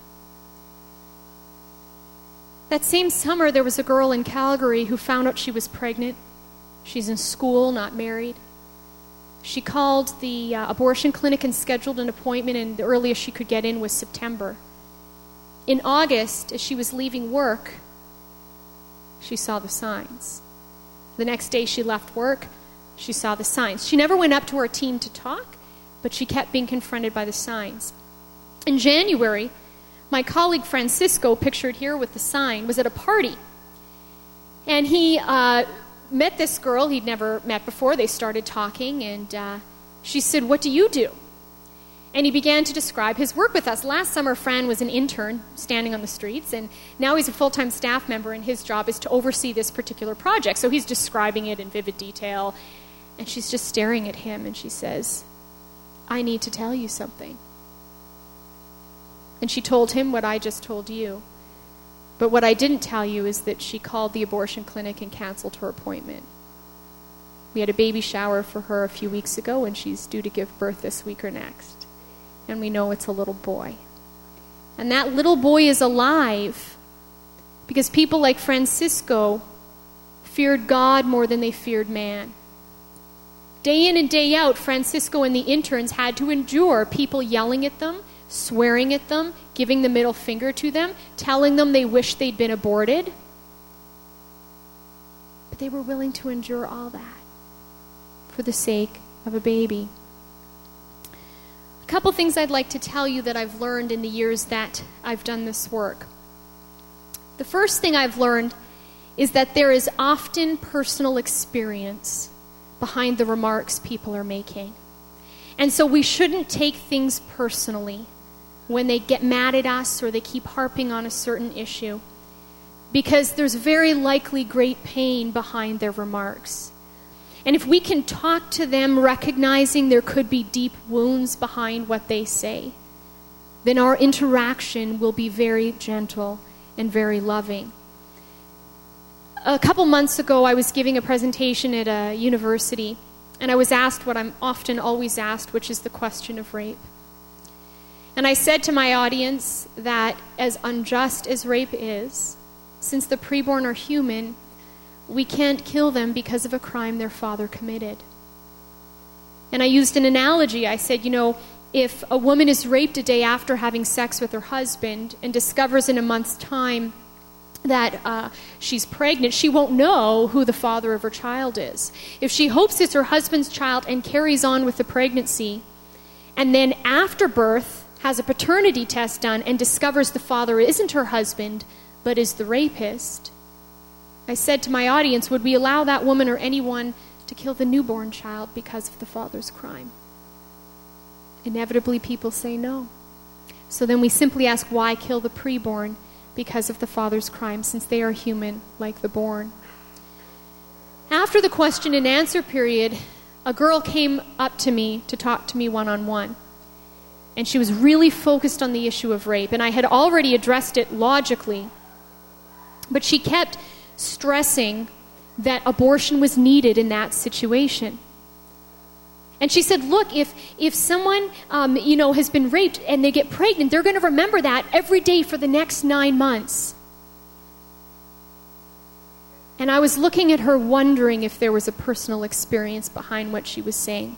That same summer, there was a girl in Calgary who found out she was pregnant. She's in school, not married. She called the uh, abortion clinic and scheduled an appointment, and the earliest she could get in was September. In August, as she was leaving work, she saw the signs. The next day she left work, she saw the signs. She never went up to her team to talk, but she kept being confronted by the signs. In January, my colleague Francisco, pictured here with the sign, was at a party. And he uh, met this girl he'd never met before. They started talking, and uh, she said, "What do you do?" And he began to describe his work with us. Last summer, Fran was an intern standing on the streets, and now he's a full-time staff member, and his job is to oversee this particular project. So he's describing it in vivid detail, and she's just staring at him, and she says, I need to tell you something. And she told him what I just told you. But what I didn't tell you is that she called the abortion clinic and canceled her appointment. We had a baby shower for her a few weeks ago, and she's due to give birth this week or next. And we know it's a little boy. And that little boy is alive because people like Francisco feared God more than they feared man. Day in and day out, Francisco and the interns had to endure people yelling at them, swearing at them, giving the middle finger to them, telling them they wished they'd been aborted. But they were willing to endure all that for the sake of a baby. A couple things I'd like to tell you that I've learned in the years that I've done this work. The first thing I've learned is that there is often personal experience behind the remarks people are making. And so we shouldn't take things personally when they get mad at us or they keep harping on a certain issue, because there's very likely great pain behind their remarks. And if we can talk to them recognizing there could be deep wounds behind what they say, then our interaction will be very gentle and very loving. A couple months ago, I was giving a presentation at a university, and I was asked what I'm often always asked, which is the question of rape. And I said to my audience that as unjust as rape is, since the preborn are human, we can't kill them because of a crime their father committed. And I used an analogy. I said, you know, if a woman is raped a day after having sex with her husband and discovers in a month's time that uh, she's pregnant, she won't know who the father of her child is. If she hopes it's her husband's child and carries on with the pregnancy, and then after birth has a paternity test done and discovers the father isn't her husband, but is the rapist, I said to my audience, would we allow that woman or anyone to kill the newborn child because of the father's crime? Inevitably, people say no. So then we simply ask, why kill the preborn because of the father's crime, since they are human like the born? After the question and answer period, a girl came up to me to talk to me one-on-one. And she was really focused on the issue of rape. And I had already addressed it logically. But she kept stressing that abortion was needed in that situation. And she said, look, if if someone um, you know, has been raped and they get pregnant, they're going to remember that every day for the next nine months. And I was looking at her wondering if there was a personal experience behind what she was saying.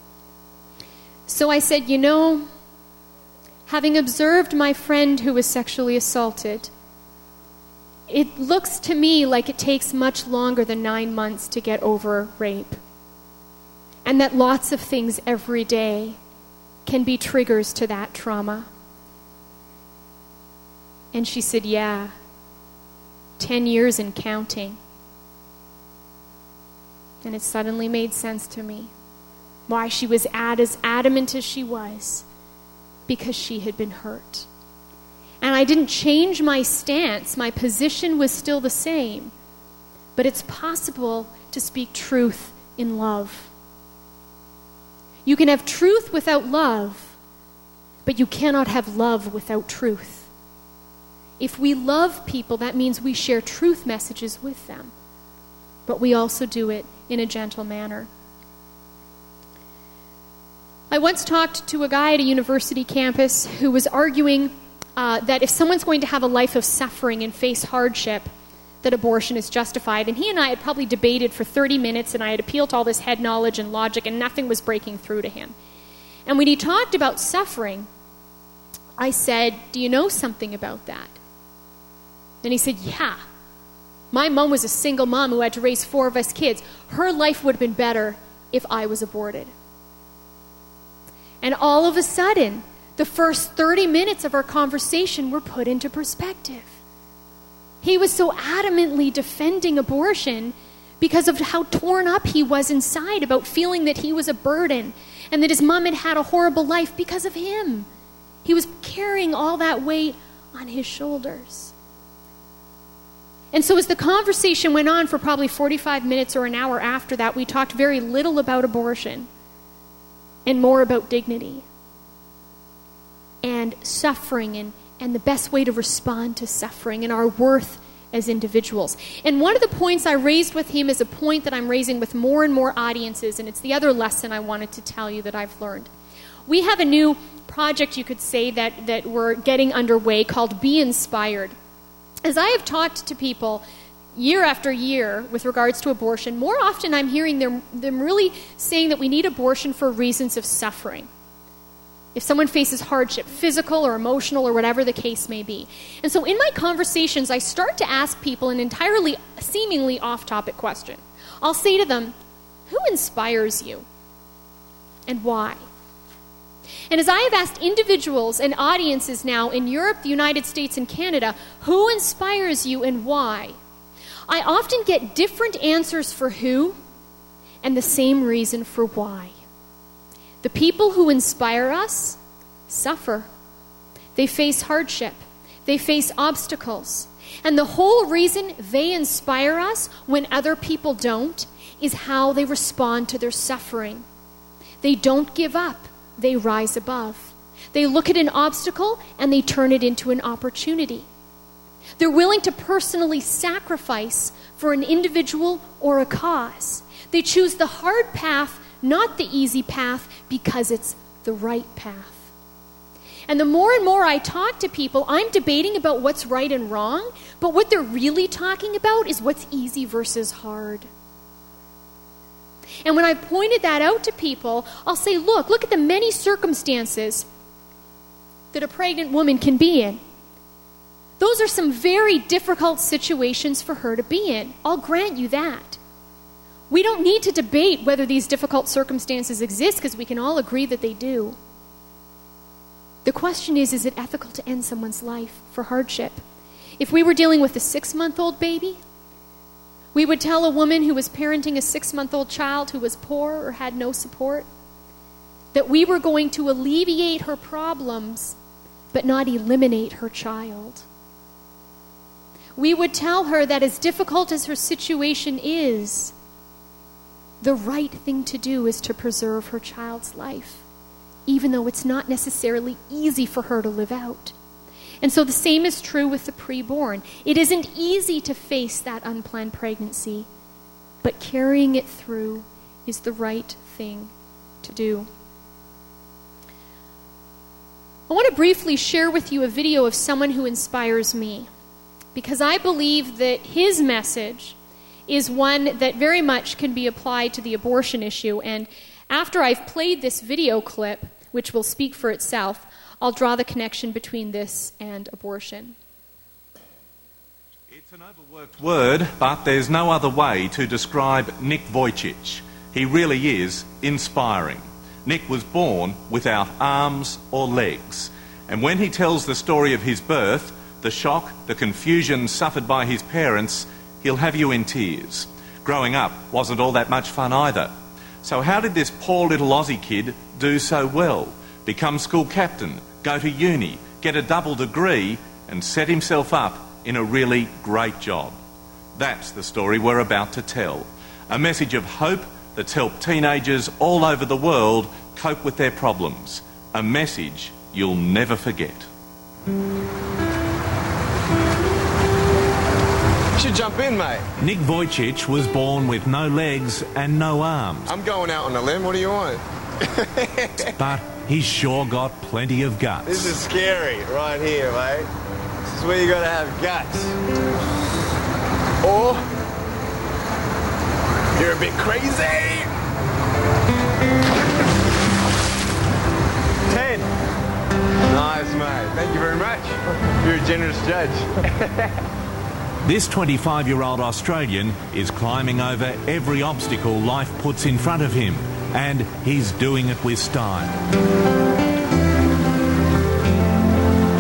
So I said, you know, having observed my friend who was sexually assaulted, it looks to me like it takes much longer than nine months to get over rape. And that lots of things every day can be triggers to that trauma. And she said, yeah, ten years and counting. And it suddenly made sense to me why she was ad- as adamant as she was, because she had been hurt. And I didn't change my stance. My position was still the same. But it's possible to speak truth in love. You can have truth without love, but you cannot have love without truth. If we love people, that means we share truth messages with them. But we also do it in a gentle manner. I once talked to a guy at a university campus who was arguing Uh, that if someone's going to have a life of suffering and face hardship, that abortion is justified. And he and I had probably debated for thirty minutes, and I had appealed to all this head knowledge and logic, and nothing was breaking through to him. And when he talked about suffering, I said, do you know something about that? And he said, yeah. My mom was a single mom who had to raise four of us kids. Her life would have been better if I was aborted. And all of a sudden, the first thirty minutes of our conversation were put into perspective. He was so adamantly defending abortion because of how torn up he was inside about feeling that he was a burden and that his mom had had a horrible life because of him. He was carrying all that weight on his shoulders. And so as the conversation went on for probably forty-five minutes or an hour after that, we talked very little about abortion and more about dignity and suffering and, and the best way to respond to suffering and our worth as individuals. And one of the points I raised with him is a point that I'm raising with more and more audiences, and it's the other lesson I wanted to tell you that I've learned. We have a new project, you could say, that, that we're getting underway called Be Inspired. As I have talked to people year after year with regards to abortion, more often I'm hearing them, them really saying that we need abortion for reasons of suffering. If someone faces hardship, physical or emotional or whatever the case may be. And so in my conversations, I start to ask people an entirely, seemingly off-topic question. I'll say to them, who inspires you? And why? And as I have asked individuals and audiences now in Europe, the United States, and Canada, who inspires you and why? I often get different answers for who and the same reason for why. The people who inspire us suffer. They face hardship. They face obstacles. And the whole reason they inspire us when other people don't is how they respond to their suffering. They don't give up. They rise above. They look at an obstacle and they turn it into an opportunity. They're willing to personally sacrifice for an individual or a cause. They choose the hard path, not the easy path, because it's the right path. And the more and more I talk to people, I'm debating about what's right and wrong, but what they're really talking about is what's easy versus hard. And when I pointed that out to people, I'll say, look, look at the many circumstances that a pregnant woman can be in. Those are some very difficult situations for her to be in. I'll grant you that. We don't need to debate whether these difficult circumstances exist because we can all agree that they do. The question is, is it ethical to end someone's life for hardship? If we were dealing with a six-month-old baby, we would tell a woman who was parenting a six-month-old child who was poor or had no support that we were going to alleviate her problems but not eliminate her child. We would tell her that as difficult as her situation is, the right thing to do is to preserve her child's life, even though it's not necessarily easy for her to live out. And so the same is true with the preborn. It isn't easy to face that unplanned pregnancy, but carrying it through is the right thing to do. I want to briefly share with you a video of someone who inspires me, because I believe that his message is one that very much can be applied to the abortion issue. And after I've played this video clip, which will speak for itself, I'll draw the connection between this and abortion. It's an overworked word, but there's no other way to describe Nick Vujicic. He really is inspiring. Nick was born without arms or legs. And when he tells the story of his birth, the shock, the confusion suffered by his parents, he'll have you in tears. Growing up wasn't all that much fun either. So how did this poor little Aussie kid do so well? Become school captain, go to uni, get a double degree, and set himself up in a really great job. That's the story we're about to tell. A message of hope that's helped teenagers all over the world cope with their problems. A message you'll never forget. You should jump in, mate. Nick Vujicic was born with no legs and no arms. I'm going out on a limb. What do you want? But he's sure got plenty of guts. This is scary right here, mate. This is where you gotta have guts. Or you're a bit crazy. Ten. Nice, mate. Thank you very much. You're a generous judge. This twenty-five-year-old Australian is climbing over every obstacle life puts in front of him, and he's doing it with style.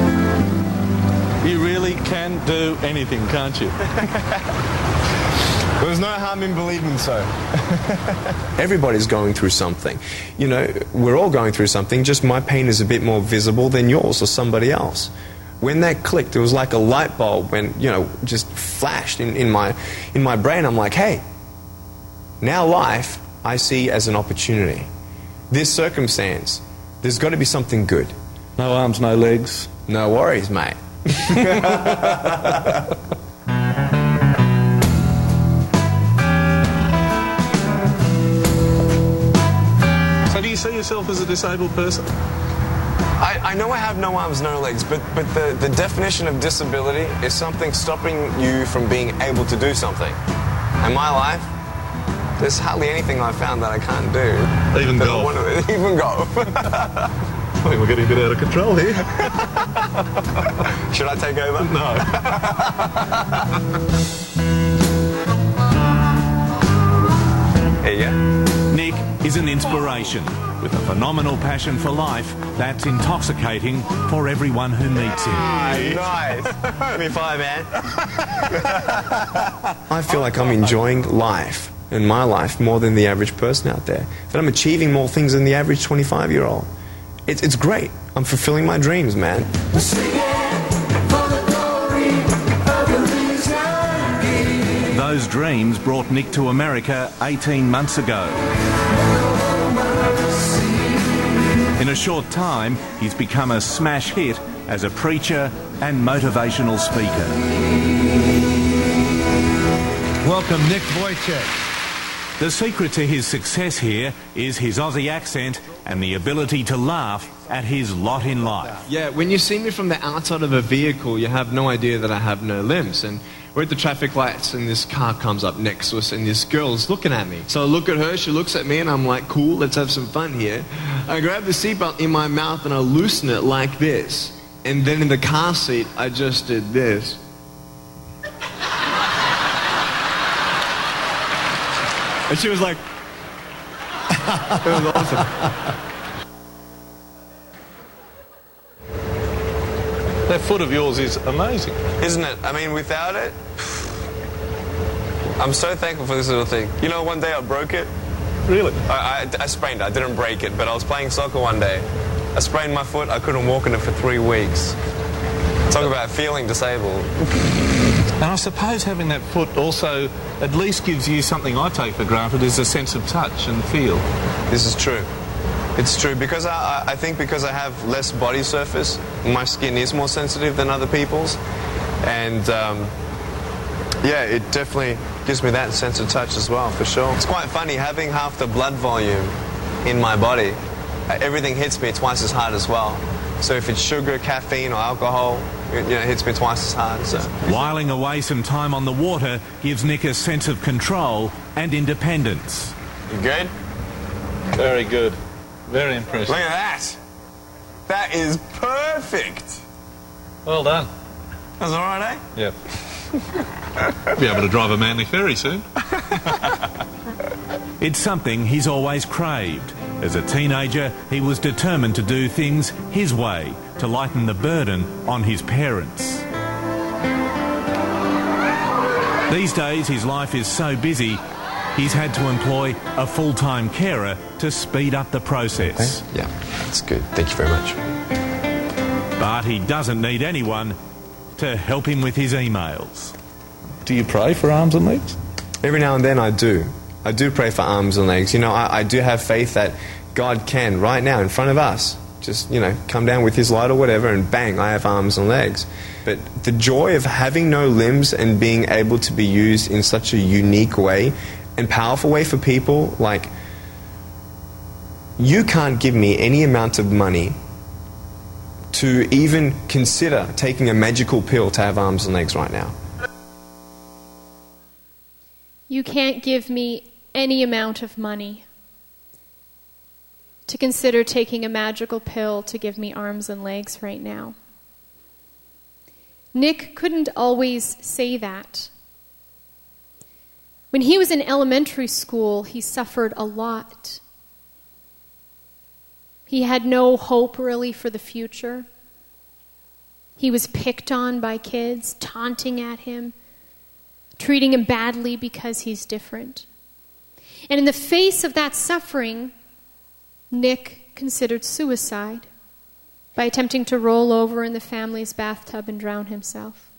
You really can do anything, can't you? There's no harm in believing so. Everybody's going through something. You know, we're all going through something, just my pain is a bit more visible than yours or somebody else. When that clicked, it was like a light bulb when, you know, just flashed in, in, my, in my brain. I'm like, hey, now life I see as an opportunity. This circumstance, there's got to be something good. No arms, no legs. No worries, mate. So do you see yourself as a disabled person? I, I know I have no arms, no legs, but, but the, the definition of disability is something stopping you from being able to do something. In my life, there's hardly anything I've found that I can't do. Even golf. Want to, even golf. I think we're getting a bit out of control here. Should I take over? No. Here you go. Nick is an inspiration with a phenomenal passion for life that's intoxicating for everyone who meets him. Nice. Give me five, man. I feel like I'm enjoying life and my life more than the average person out there. That I'm achieving more things than the average twenty-five-year-old. It's, it's great. I'm fulfilling my dreams, man. Those dreams brought Nick to America eighteen months ago. In a short time, he's become a smash hit as a preacher and motivational speaker. Welcome, Nick Vujicic. The secret to his success here is his Aussie accent and the ability to laugh at his lot in life. Yeah, when you see me from the outside of a vehicle, you have no idea that I have no limbs. And we're at the traffic lights and this car comes up next to us and this girl's looking at me. So I look at her, she looks at me and I'm like, cool, let's have some fun here. I grab the seatbelt in my mouth and I loosen it like this. And then in the car seat, I just did this. And she was like, it was awesome. That foot of yours is amazing. Isn't it? I mean, without it, I'm so thankful for this little thing. You know, one day I broke it. Really? I, I, I sprained it. I didn't break it, but I was playing soccer one day. I sprained my foot. I couldn't walk in it for three weeks. Talk about feeling disabled. And I suppose having that foot also at least gives you something I take for granted is a sense of touch and feel. This is true. It's true. Because I, I think because I have less body surface, my skin is more sensitive than other people's. And, um, yeah, it definitely gives me that sense of touch as well, for sure. It's quite funny, having half the blood volume in my body, everything hits me twice as hard as well. So if it's sugar, caffeine, or alcohol, it, you know, it hits me twice as hard. So. Whiling away some time on the water gives Nick a sense of control and independence. You good? Very good. Very impressive. Look at that. That is perfect. Well done. That's all right, eh? Yep. Be able to drive a Manly ferry soon. It's something he's always craved. As a teenager, he was determined to do things his way to lighten the burden on his parents. These days, his life is so busy, he's had to employ a full-time carer to speed up the process. Okay. Yeah, that's good. Thank you very much. But he doesn't need anyone to help him with his emails. Do you pray for arms and legs? Every now and then I do. I do pray for arms and legs. You know, I, I do have faith that God can, right now, in front of us, just, you know, come down with his light or whatever, and bang, I have arms and legs. But the joy of having no limbs and being able to be used in such a unique way and powerful way for people, like, you can't give me any amount of money to even consider taking a magical pill to have arms and legs right now. You can't give me any amount of money to consider taking a magical pill to give me arms and legs right now. Nick couldn't always say that. When he was in elementary school, he suffered a lot. He had no hope really for the future. He was picked on by kids, taunting at him, treating him badly because he's different. And in the face of that suffering, Nick considered suicide by attempting to roll over in the family's bathtub and drown himself.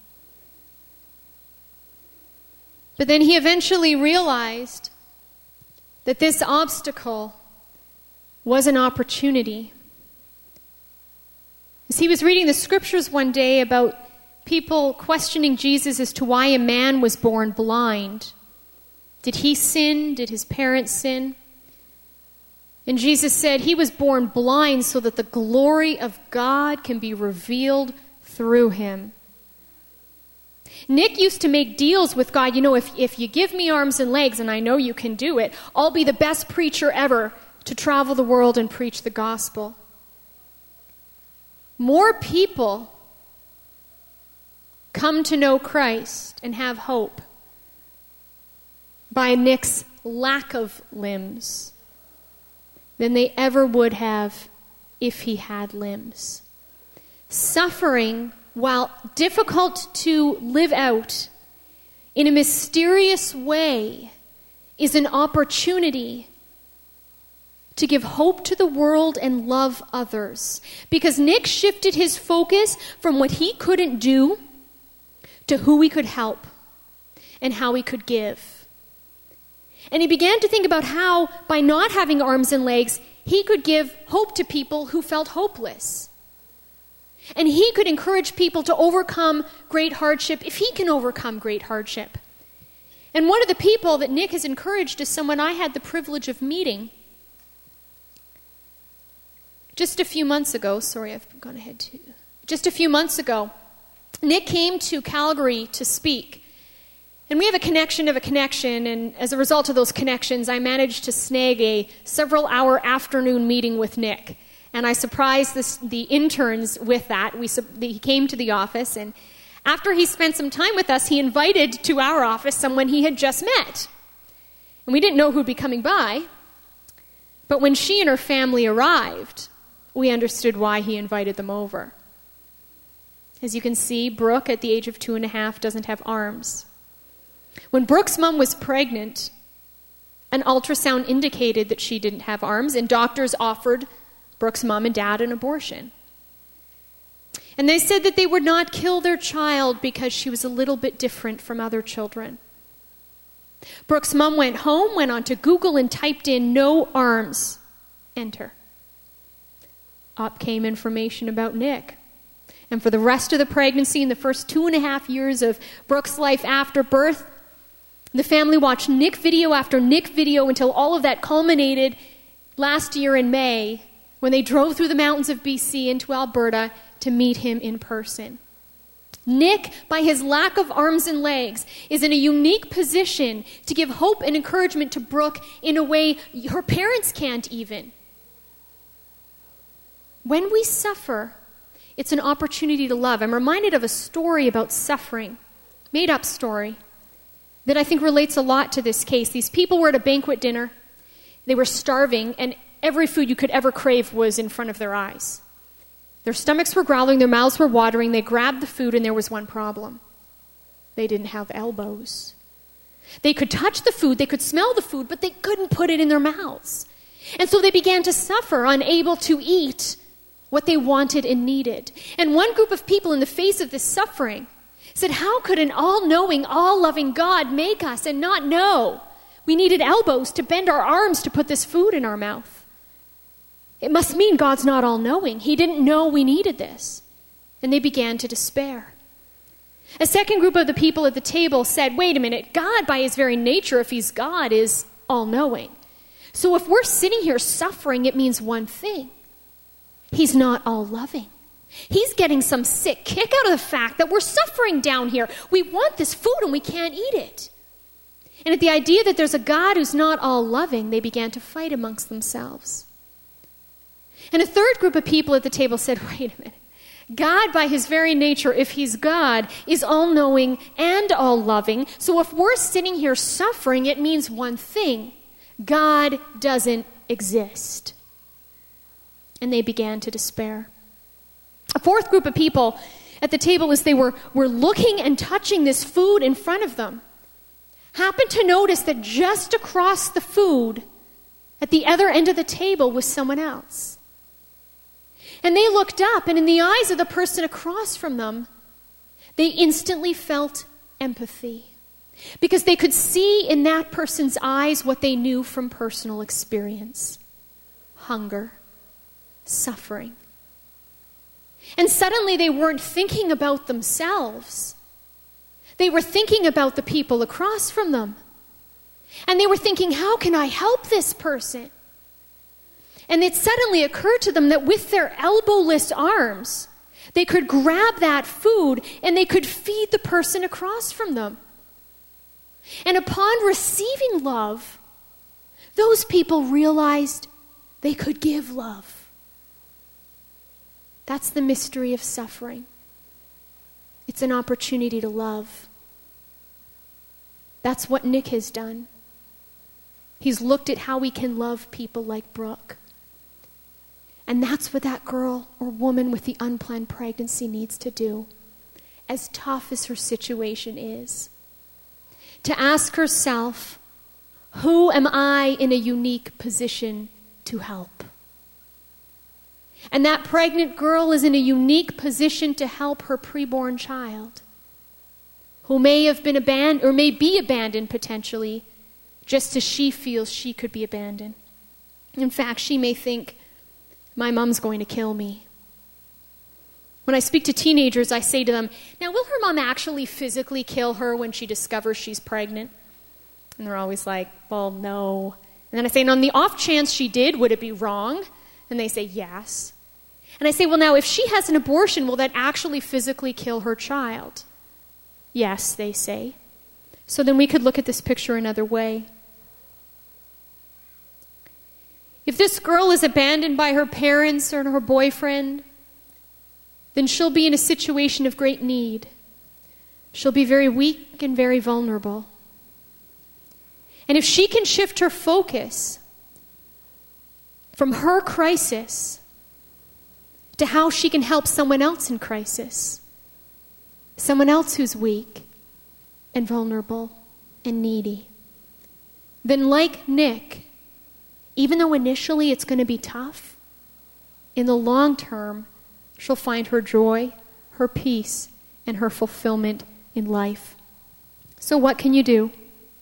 But then he eventually realized that this obstacle was an opportunity. As he was reading the scriptures one day about people questioning Jesus as to why a man was born blind. Did he sin? Did his parents sin? And Jesus said he was born blind so that the glory of God can be revealed through him. Nick used to make deals with God. You know, if, if you give me arms and legs, and I know you can do it, I'll be the best preacher ever to travel the world and preach the gospel. More people come to know Christ and have hope by Nick's lack of limbs than they ever would have if he had limbs. Suffering, while difficult to live out in a mysterious way, is an opportunity to give hope to the world and love others. Because Nick shifted his focus from what he couldn't do to who he could help and how he could give. And he began to think about how, by not having arms and legs, he could give hope to people who felt hopeless. And he could encourage people to overcome great hardship if he can overcome great hardship. And one of the people that Nick has encouraged is someone I had the privilege of meeting just a few months ago. Sorry, I've gone ahead too. Just a few months ago, Nick came to Calgary to speak. And we have a connection of a connection, and as a result of those connections, I managed to snag a several-hour afternoon meeting with Nick. And I surprised this, the interns with that. We, he came to the office, and after he spent some time with us, he invited to our office someone he had just met. And we didn't know who'd be coming by, but when she and her family arrived, we understood why he invited them over. As you can see, Brooke, at the age of two and a half, doesn't have arms. When Brooke's mom was pregnant, an ultrasound indicated that she didn't have arms, and doctors offered Brooke's mom and dad an abortion. And they said that they would not kill their child because she was a little bit different from other children. Brooke's mom went home, went onto Google, and typed in "no arms." Enter. Up came information about Nick. And for the rest of the pregnancy and the first two and a half years of Brooke's life after birth, the family watched Nick video after Nick video until all of that culminated last year in May when they drove through the mountains of B C into Alberta to meet him in person. Nick, by his lack of arms and legs, is in a unique position to give hope and encouragement to Brooke in a way her parents can't even. When we suffer, it's an opportunity to love. I'm reminded of a story about suffering, made-up story, that I think relates a lot to this case. These people were at a banquet dinner. They were starving, and every food you could ever crave was in front of their eyes. Their stomachs were growling, their mouths were watering. They grabbed the food, and there was one problem. They didn't have elbows. They could touch the food, they could smell the food, but they couldn't put it in their mouths. And so they began to suffer, unable to eat what they wanted and needed. And one group of people, in the face of this suffering, said, how could an all-knowing, all-loving God make us and not know we needed elbows to bend our arms to put this food in our mouth? It must mean God's not all-knowing. He didn't know we needed this. And they began to despair. A second group of the people at the table said, wait a minute, God, by his very nature, if he's God, is all-knowing. So if we're sitting here suffering, it means one thing. He's not all-loving. He's getting some sick kick out of the fact that we're suffering down here. We want this food and we can't eat it. And at the idea that there's a God who's not all-loving, they began to fight amongst themselves. And a third group of people at the table said, wait a minute. God, by his very nature, if he's God, is all-knowing and all-loving. So if we're sitting here suffering, it means one thing. God doesn't exist. And they began to despair. A fourth group of people at the table, as they were, were looking and touching this food in front of them, happened to notice that just across the food, at the other end of the table, was someone else. And they looked up, and in the eyes of the person across from them, they instantly felt empathy. Because they could see in that person's eyes what they knew from personal experience. Hunger, suffering. And suddenly they weren't thinking about themselves. They were thinking about the people across from them. And they were thinking, how can I help this person? And it suddenly occurred to them that with their elbow-less arms, they could grab that food and they could feed the person across from them. And upon receiving love, those people realized they could give love. That's the mystery of suffering. It's an opportunity to love. That's what Nick has done. He's looked at how we can love people like Brooke. And that's what that girl or woman with the unplanned pregnancy needs to do, as tough as her situation is. To ask herself, who am I in a unique position to help? And that pregnant girl is in a unique position to help her preborn child, who may have been abandoned, or may be abandoned potentially, just as she feels she could be abandoned. In fact, she may think, my mom's going to kill me. When I speak to teenagers, I say to them, now, will her mom actually physically kill her when she discovers she's pregnant? And they're always like, well, no. And then I say, and on the off chance she did, would it be wrong? And they say, yes. And I say, well, now, if she has an abortion, will that actually physically kill her child? Yes, they say. So then we could look at this picture another way. If this girl is abandoned by her parents or her boyfriend, then she'll be in a situation of great need. She'll be very weak and very vulnerable. And if she can shift her focus from her crisis to how she can help someone else in crisis, someone else who's weak and vulnerable and needy, then like Nick, even though initially it's going to be tough, in the long term, she'll find her joy, her peace, and her fulfillment in life. So what can you do?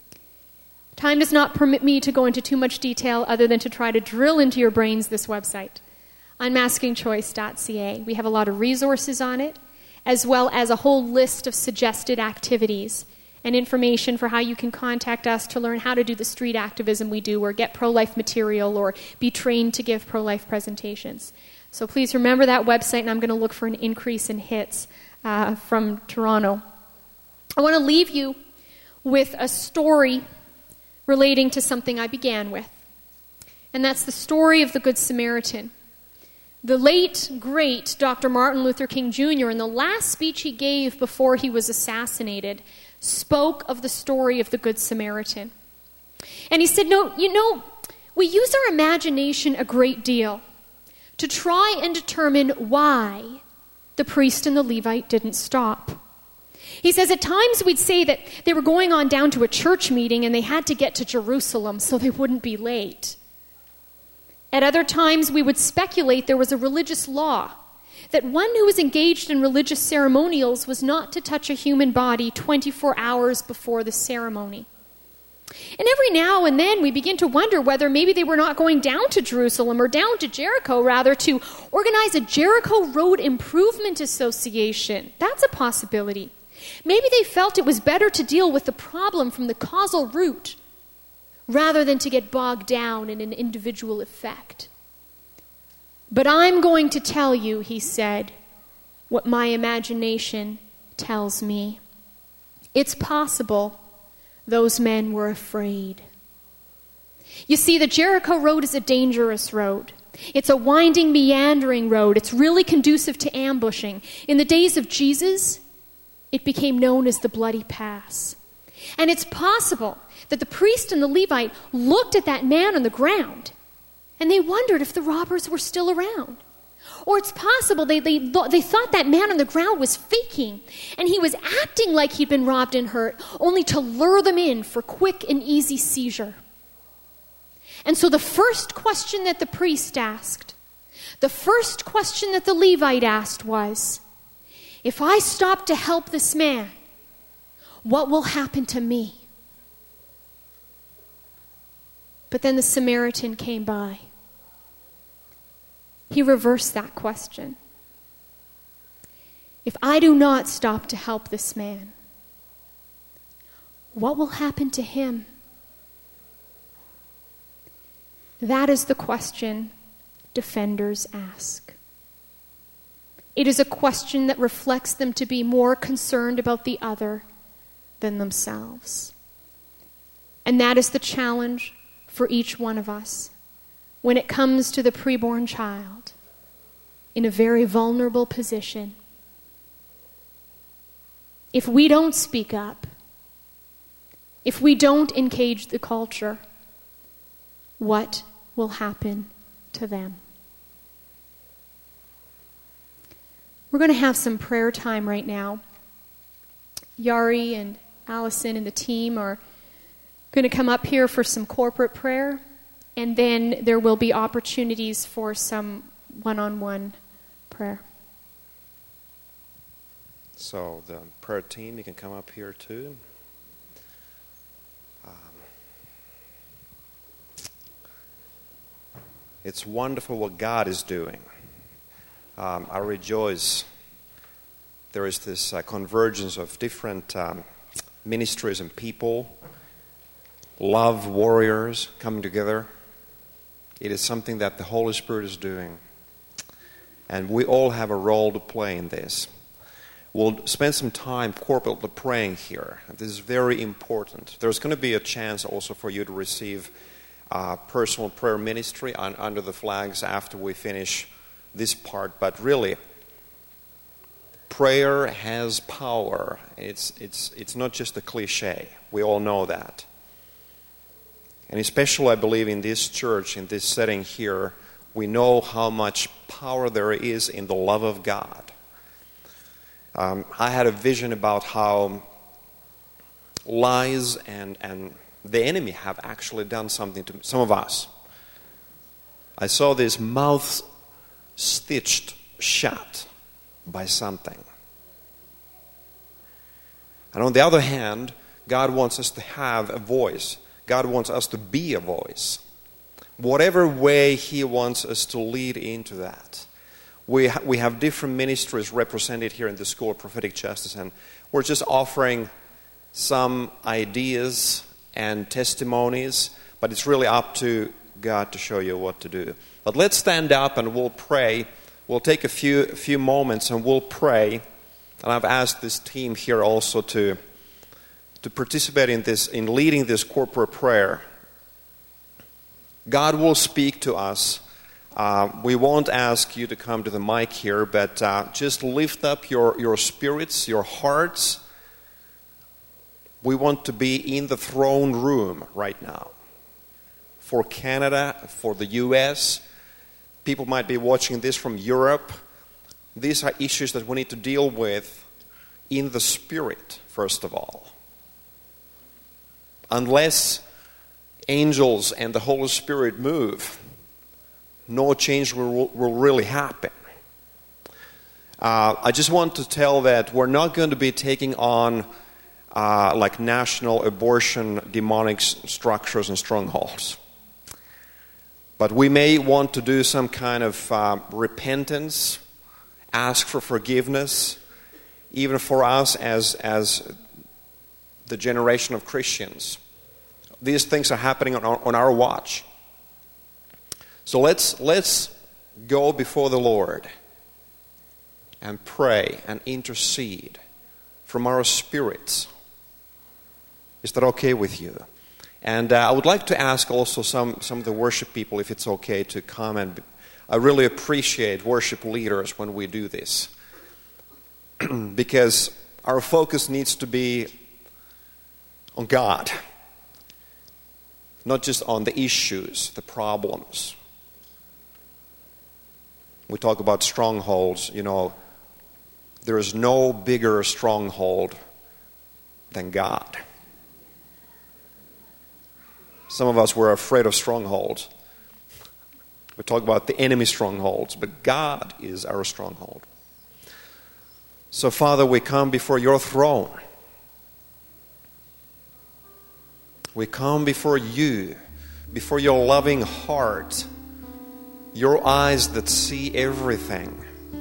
Time does not permit me to go into too much detail other than to try to drill into your brains this website, unmasking choice dot c a. We have a lot of resources on it, as well as a whole list of suggested activities and information for how you can contact us to learn how to do the street activism we do, or get pro-life material, or be trained to give pro-life presentations. So please remember that website, and I'm going to look for an increase in hits uh, from Toronto. I want to leave you with a story relating to something I began with, and that's the story of the Good Samaritan. The late, great Doctor Martin Luther King Junior, in the last speech he gave before he was assassinated, spoke of the story of the Good Samaritan. And he said, no, you know, we use our imagination a great deal to try and determine why the priest and the Levite didn't stop. He says at times we'd say that they were going on down to a church meeting and they had to get to Jerusalem so they wouldn't be late. At other times we would speculate there was a religious law that one who was engaged in religious ceremonials was not to touch a human body twenty-four hours before the ceremony. And every now and then we begin to wonder whether maybe they were not going down to Jerusalem, or down to Jericho rather, to organize a Jericho Road Improvement Association. That's a possibility. Maybe they felt it was better to deal with the problem from the causal root rather than to get bogged down in an individual effect. But I'm going to tell you, he said, what my imagination tells me. It's possible those men were afraid. You see, the Jericho Road is a dangerous road. It's a winding, meandering road. It's really conducive to ambushing. In the days of Jesus, it became known as the Bloody Pass. And it's possible that the priest and the Levite looked at that man on the ground and they wondered if the robbers were still around. Or it's possible they, they, they thought that man on the ground was faking, and he was acting like he'd been robbed and hurt, only to lure them in for quick and easy seizure. And so the first question that the priest asked, the first question that the Levite asked was, if I stop to help this man, what will happen to me? But then the Samaritan came by. He reversed that question. If I do not stop to help this man, what will happen to him? That is the question defenders ask. It is a question that reflects them to be more concerned about the other than themselves. And that is the challenge for each one of us when it comes to the preborn child in a very vulnerable position. If we don't speak up, if we don't engage the culture, what will happen to them? We're going to have some prayer time right now. Yari and Allison and the team are going to come up here for some corporate prayer, and then there will be opportunities for some one-on-one prayer. So the prayer team, you can come up here too. Um, it's wonderful what God is doing. Um, I rejoice there is this uh, convergence of different um, ministries and people, love warriors coming together. It is something that the Holy Spirit is doing. And we all have a role to play in this. We'll spend some time corporately praying here. This is very important. There's going to be a chance also for you to receive uh, personal prayer ministry on, under the flags after we finish this part. But really, prayer has power. It's, it's, it's not just a cliche. We all know that. And especially, I believe, in this church, in this setting here, we know how much power there is in the love of God. Um, I had a vision about how lies and, and the enemy have actually done something to some of us. I saw this mouth stitched shut by something. And on the other hand, God wants us to have a voice. God wants us to be a voice. Whatever way He wants us to lead into that. We ha- we have different ministries represented here in the School of Prophetic Justice, and we're just offering some ideas and testimonies, but it's really up to God to show you what to do. But let's stand up and we'll pray. We'll take a few a few moments and we'll pray. And I've asked this team here also to to participate in this, in leading this corporate prayer. God will speak to us. Uh, we won't ask you to come to the mic here, but uh, just lift up your, your spirits, your hearts. We want to be in the throne room right now. For Canada, for the U S, people might be watching this from Europe. These are issues that we need to deal with in the Spirit, first of all. Unless angels and the Holy Spirit move, no change will, will really happen. Uh, I just want to tell that we're not going to be taking on uh, like national abortion demonic structures and strongholds. But we may want to do some kind of uh, repentance, ask for forgiveness, even for us as as the generation of Christians. These things are happening on our, on our watch. So let's let's go before the Lord and pray and intercede from our spirits. Is that okay with you? And uh, I would like to ask also some, some of the worship people if it's okay to come. And I really appreciate worship leaders when we do this. Because our focus needs to be on God. Not just on the issues, the problems. we talk about strongholds. You know, there is no bigger stronghold than God. Some of us were afraid of strongholds. We talk about the enemy strongholds, but God is our stronghold. So, Father, we come before your throne. We come before you, before your loving heart, your eyes that see everything.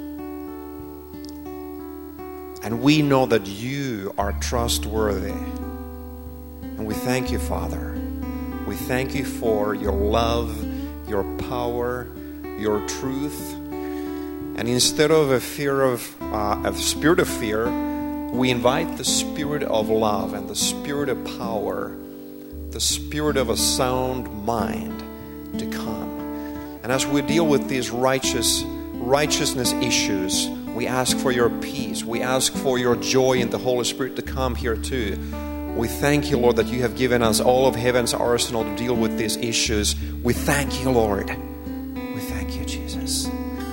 And we know that you are trustworthy. And we thank you, Father. We thank you for your love, your power, your truth. And instead of a fear of uh, a spirit of fear, we invite the spirit of love and the spirit of power, the spirit of a sound mind to come. And as we deal with these righteous righteousness issues, we ask for your peace. We ask for your joy in the Holy Spirit to come here too. We thank you, Lord, that you have given us all of heaven's arsenal to deal with these issues. We thank you, Lord. We thank you, Jesus.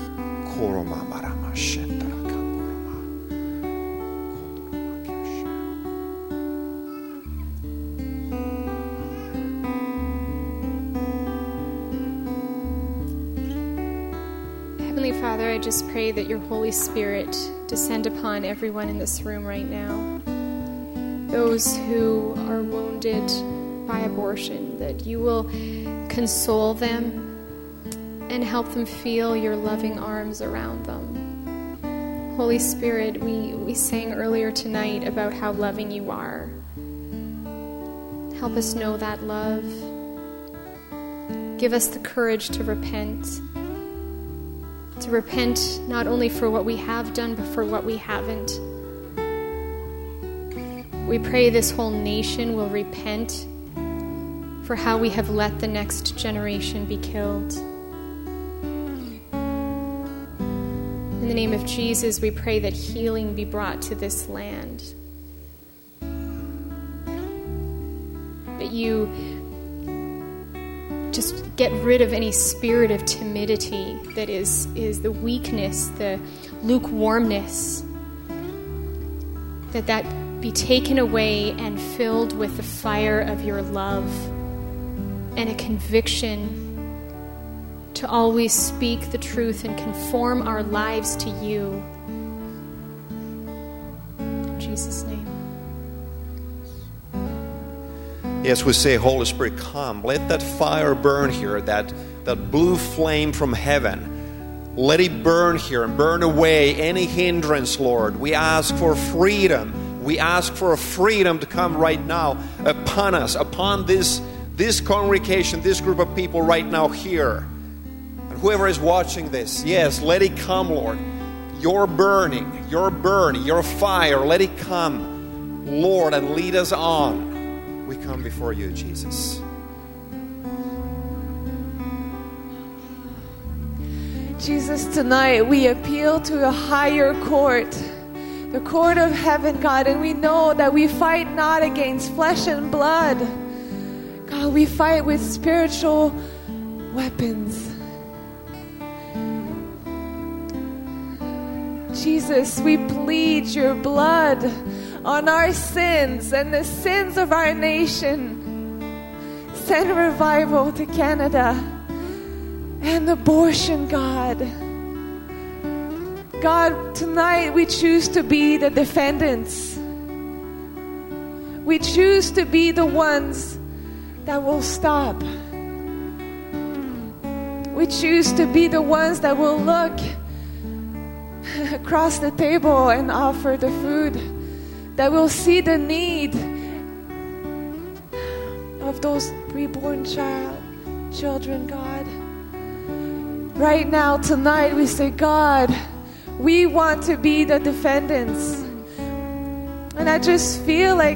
Heavenly Father, I just pray that your Holy Spirit descend upon everyone in this room right now. Those who are wounded by abortion, that you will console them and help them feel your loving arms around them. Holy Spirit, we, we sang earlier tonight about how loving you are. Help us know that love. Give us the courage to repent. To repent not only for what we have done, but for what we haven't. We pray this whole nation will repent for how we have let the next generation be killed. In the name of Jesus, we pray that healing be brought to this land. That you just get rid of any spirit of timidity that is, is the weakness, the lukewarmness. That that be taken away and filled with the fire of your love and a conviction to always speak the truth and conform our lives to you. In Jesus' name. Yes, we say, Holy Spirit, come. Let that fire burn here, that, that blue flame from heaven. Let it burn here and burn away any hindrance, Lord. We ask for freedom. We ask for a freedom to come right now upon us, upon this, this congregation, this group of people right now here. And whoever is watching this, yes, let it come, Lord. Your burning, your burning, your fire, let it come, Lord, and lead us on. We come before you, Jesus. Jesus, tonight we appeal to a higher court, the court of heaven, God, and we know that we fight not against flesh and blood. God, we fight with spiritual weapons. Jesus, we plead your blood on our sins and the sins of our nation. Send revival to Canada and abortion, God. God, tonight we choose to be the defendants. We choose to be the ones that will stop. We choose to be the ones that will look across the table and offer the food, that will see the need of those reborn child, children, God. Right now, tonight, we say, God, we want to be the defendants. And I just feel like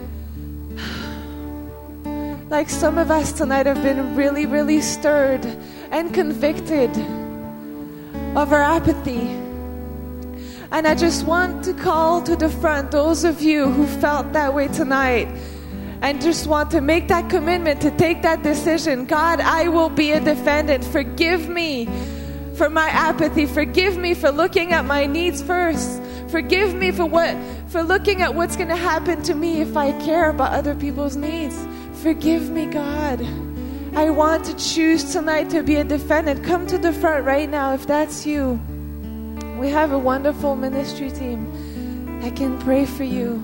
like some of us tonight have been really, really stirred and convicted of our apathy. And I just want to call to the front those of you who felt that way tonight and just want to make that commitment to take that decision. God, I will be a defendant. Forgive me for my apathy. Forgive me for looking at my needs first. Forgive me for what for looking at what's going to happen to me if I care about other people's needs. Forgive me, God. I want to choose tonight to be a defendant. Come to the front right now if that's you. We have a wonderful ministry team that can pray for you.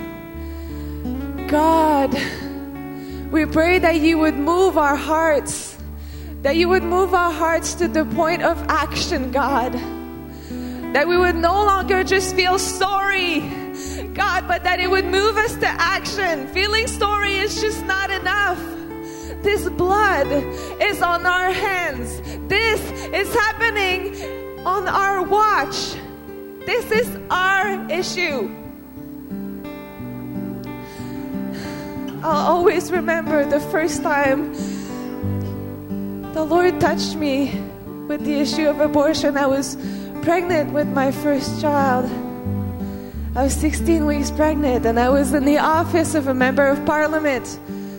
God, we pray that you would move our hearts, that you would move our hearts to the point of action, God. That we would no longer just feel sorry, God, but that it would move us to action. Feeling sorry is just not enough. This blood is on our hands. This is happening on our watch. This is our issue. I'll always remember the first time the Lord touched me with the issue of abortion. I was pregnant with my first child. I was sixteen weeks pregnant, and I was in the office of a member of parliament.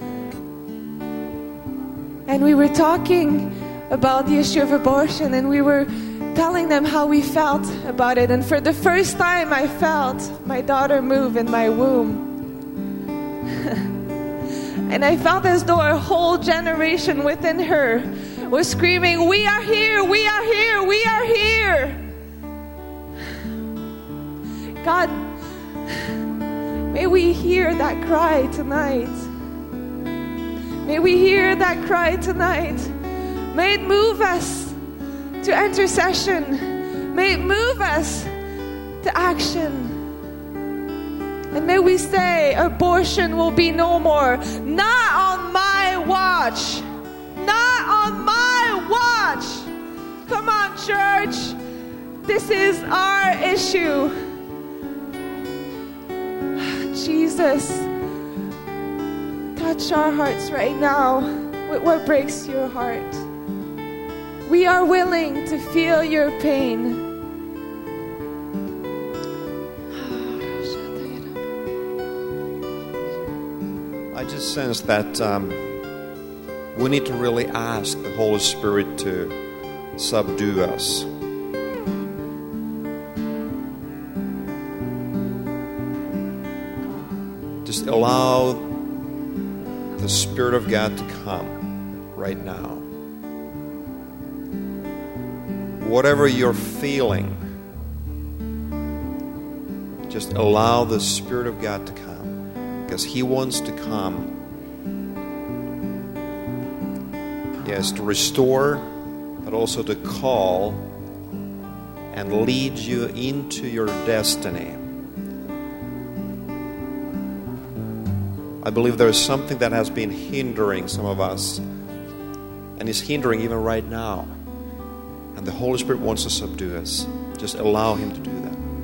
And we were talking about the issue of abortion, and we were telling them how we felt about it. And for the first time, I felt my daughter move in my womb. And I felt as though a whole generation within her was screaming, "We are here, we are here, we are here." God, may we hear that cry tonight. May we hear that cry tonight. May it move us to intercession. May it move us to action. And may we say, abortion will be no more. Not on my watch. Not on my watch. Come on, church. This is our issue. Jesus, touch our hearts right now with what breaks your heart. We are willing to feel your pain. I just sense that um, we need to really ask the Holy Spirit to subdue us. Just allow the Spirit of God to come right now. Whatever you're feeling, just allow the Spirit of God to come, because He wants to come. Yes, to restore, but also to call and lead you into your destiny. I believe there is something that has been hindering some of us, and is hindering even right now. And the Holy Spirit wants to subdue us. Just allow Him to do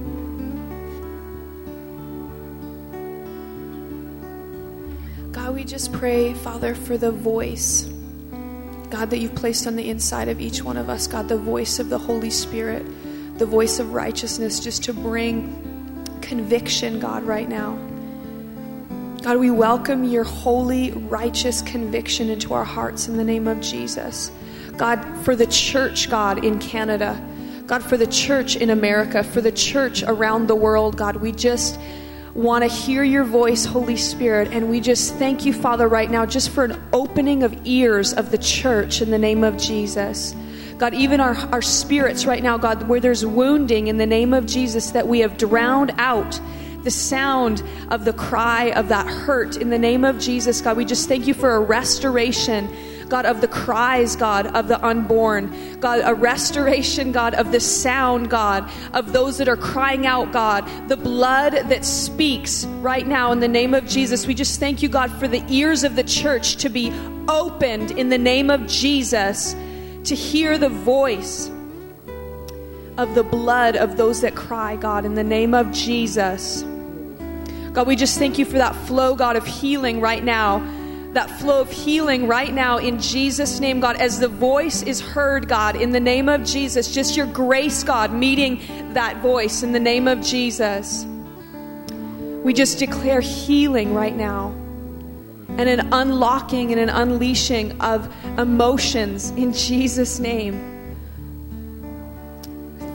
that. God, we just pray, Father, for the voice, God, that you've placed on the inside of each one of us. God, the voice of the Holy Spirit, the voice of righteousness, just to bring conviction, God, right now. God, we welcome your holy, righteous conviction into our hearts in the name of Jesus. God, for the church, God, in Canada. God, for the church in America, for the church around the world, God, we just want to hear your voice, Holy Spirit, and we just thank you, Father, right now, just for an opening of ears of the church in the name of Jesus. God, even our, our spirits right now, God, where there's wounding in the name of Jesus, that we have drowned out the sound of the cry of that hurt in the name of Jesus. God, we just thank you for a restoration, God, of the cries, God, of the unborn. God, a restoration, God, of the sound, God, of those that are crying out, God, the blood that speaks right now in the name of Jesus. We just thank you, God, for the ears of the church to be opened in the name of Jesus, to hear the voice of the blood of those that cry, God, in the name of Jesus. God, we just thank you for that flow, God, of healing right now. That flow of healing right now in Jesus' name, God, as the voice is heard, God, in the name of Jesus. Just your grace, God, meeting that voice in the name of Jesus. We just declare healing right now, and an unlocking and an unleashing of emotions in Jesus' name.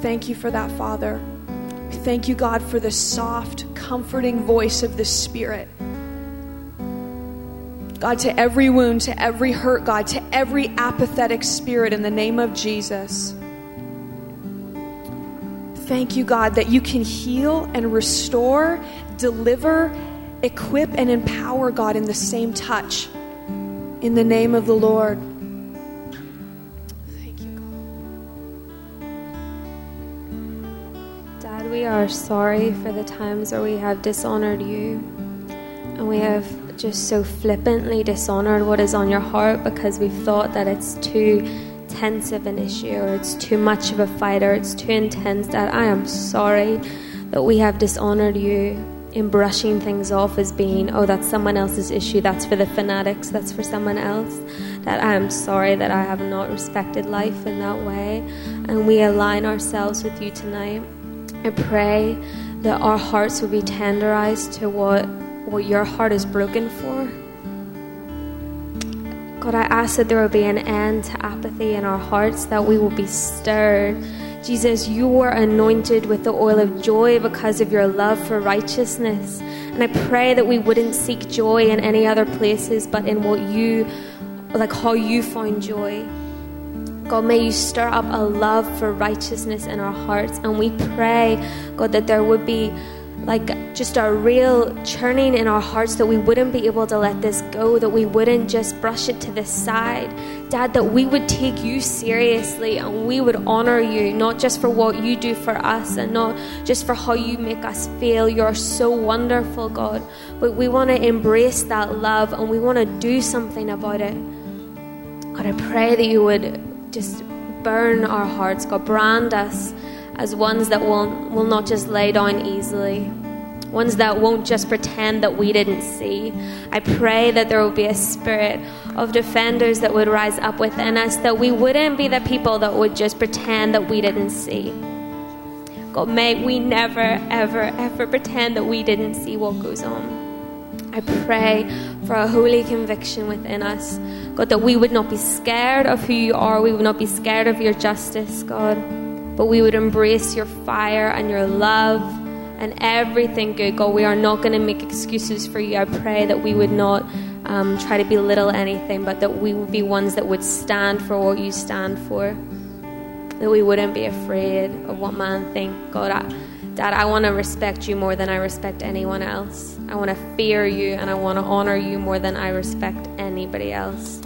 thank you for that, Father. We thank you, God, for the soft, comforting voice of the Spirit. God, to every wound, to every hurt, God, to every apathetic spirit, in the name of Jesus. Thank you, God, that you can heal and restore, deliver, equip, and empower, God, in the same touch. In the name of the Lord. Thank you, God. Dad, we are sorry for the times where we have dishonored you. And we have just so flippantly dishonored what is on your heart because we've thought that it's too tense of an issue, or it's too much of a fight, or it's too intense. Dad, I am sorry that we have dishonored you in brushing things off as being, oh, that's someone else's issue, that's for the fanatics, that's for someone else. That I am sorry that I have not respected life in that way, and we align ourselves with you tonight. I pray that our hearts will be tenderized to what what your heart is broken for. God, I ask that there will be an end to apathy in our hearts, that we will be stirred. Jesus, you were anointed with the oil of joy because of your love for righteousness. And I pray that we wouldn't seek joy in any other places, but in what you, like how you found joy. God, may you stir up a love for righteousness in our hearts. And we pray, God, that there would be like just a real churning in our hearts, that we wouldn't be able to let this go, that we wouldn't just brush it to the side. Dad, that we would take you seriously and we would honor you, not just for what you do for us and not just for how you make us feel. You're so wonderful, God. But we want to embrace that love and we want to do something about it. God, I pray that you would just burn our hearts, God, brand us as ones that will, will not just lay down easily, ones that won't just pretend that we didn't see. I pray that there will be a spirit of defenders that would rise up within us, that we wouldn't be the people that would just pretend that we didn't see. God, may we never, ever, ever pretend that we didn't see what goes on. I pray for a holy conviction within us, God, that we would not be scared of who you are, we would not be scared of your justice, God, but we would embrace your fire and your love and everything good. God, we are not going to make excuses for you. I pray that we would not um, try to belittle anything, but that we would be ones that would stand for what you stand for, that we wouldn't be afraid of what man think. God, I, Dad, I want to respect you more than I respect anyone else. I want to fear you and I want to honor you more than I respect anybody else.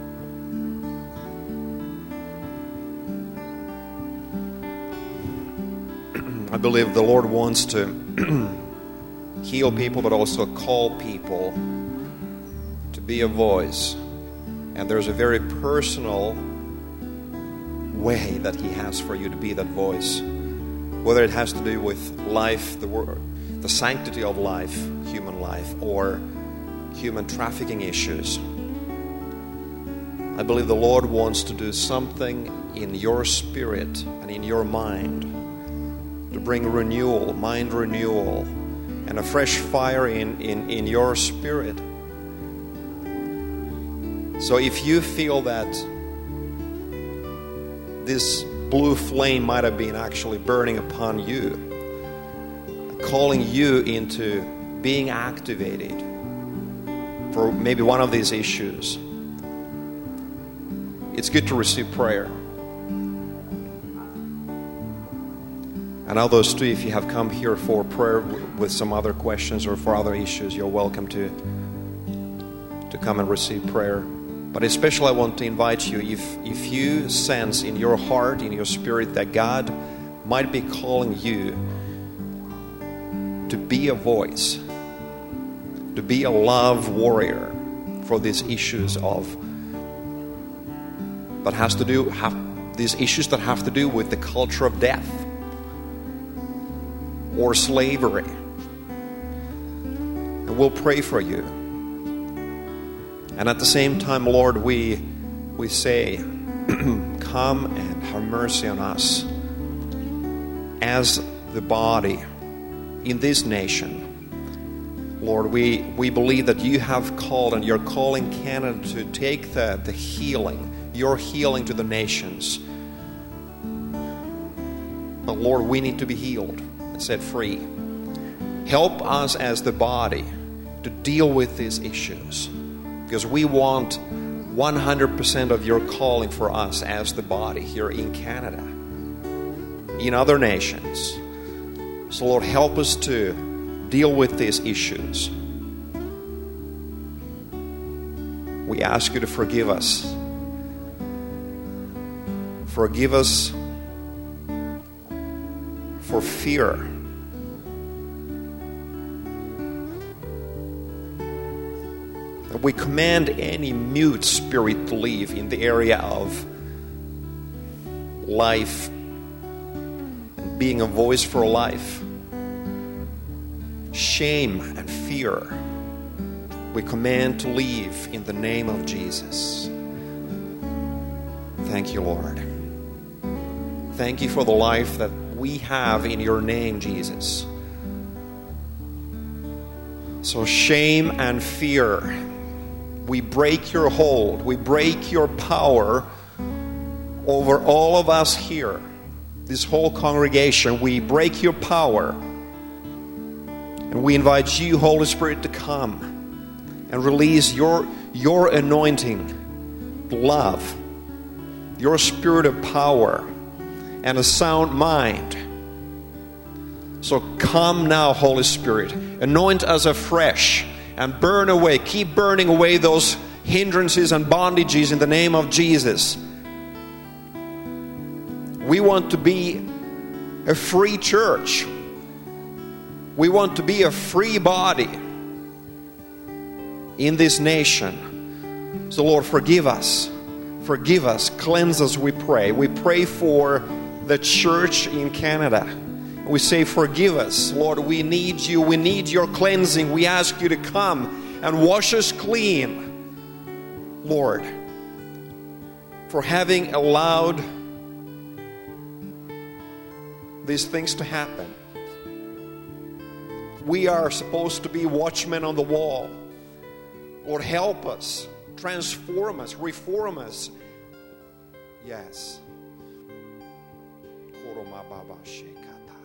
I believe the Lord wants to heal people, but also call people to be a voice. And there's a very personal way that He has for you to be that voice. Whether it has to do with life, the word, the sanctity of life, human life, or human trafficking issues. I believe the Lord wants to do something in your spirit and in your mind, to bring renewal, mind renewal, and a fresh fire in, in, in your spirit. So if you feel that this blue flame might have been actually burning upon you, calling you into being activated for maybe one of these issues, it's good to receive prayer. And all those two, if you have come here for prayer with some other questions or for other issues, you're welcome to to come and receive prayer. But especially I want to invite you, if, if you sense in your heart, in your spirit, that God might be calling you to be a voice, to be a love warrior for these issues of, that has to do, have these issues that have to do with the culture of death, or slavery. And we'll pray for you. And at the same time, Lord, we we say, come and have mercy on us as the body in this nation. Lord, we, we believe that you have called and you're calling Canada to take the, the healing, your healing to the nations. But Lord, we need to be healed and set free. Help us as the body to deal with these issues, because we want one hundred percent of your calling for us as the body here in Canada, in other nations. So Lord, help us to deal with these issues. We ask you to forgive us. Forgive us for fear. We command any mute spirit to leave in the area of life and being a voice for life. Shame and fear, we command to leave in the name of Jesus. Thank you, Lord. Thank you for the life that we have in your name, Jesus. So shame and fear, we break your hold, we break your power over all of us here, this whole congregation. We break your power, and we invite you, Holy Spirit, to come and release your, your anointing, love, your spirit of power, and a sound mind. So come now, Holy Spirit, anoint us afresh and burn away, keep burning away those hindrances and bondages in the name of Jesus. We want to be a free church. We want to be a free body in this nation. So Lord, forgive us. Forgive us. Cleanse us, we pray. We pray for the church in Canada. We say, forgive us. Lord, we need you. We need your cleansing. We ask you to come and wash us clean, Lord, for having allowed these things to happen. We are supposed to be watchmen on the wall. Lord, help us, transform us, reform us. Yes.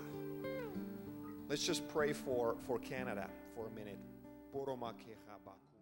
Let's just pray for, for Canada for a minute.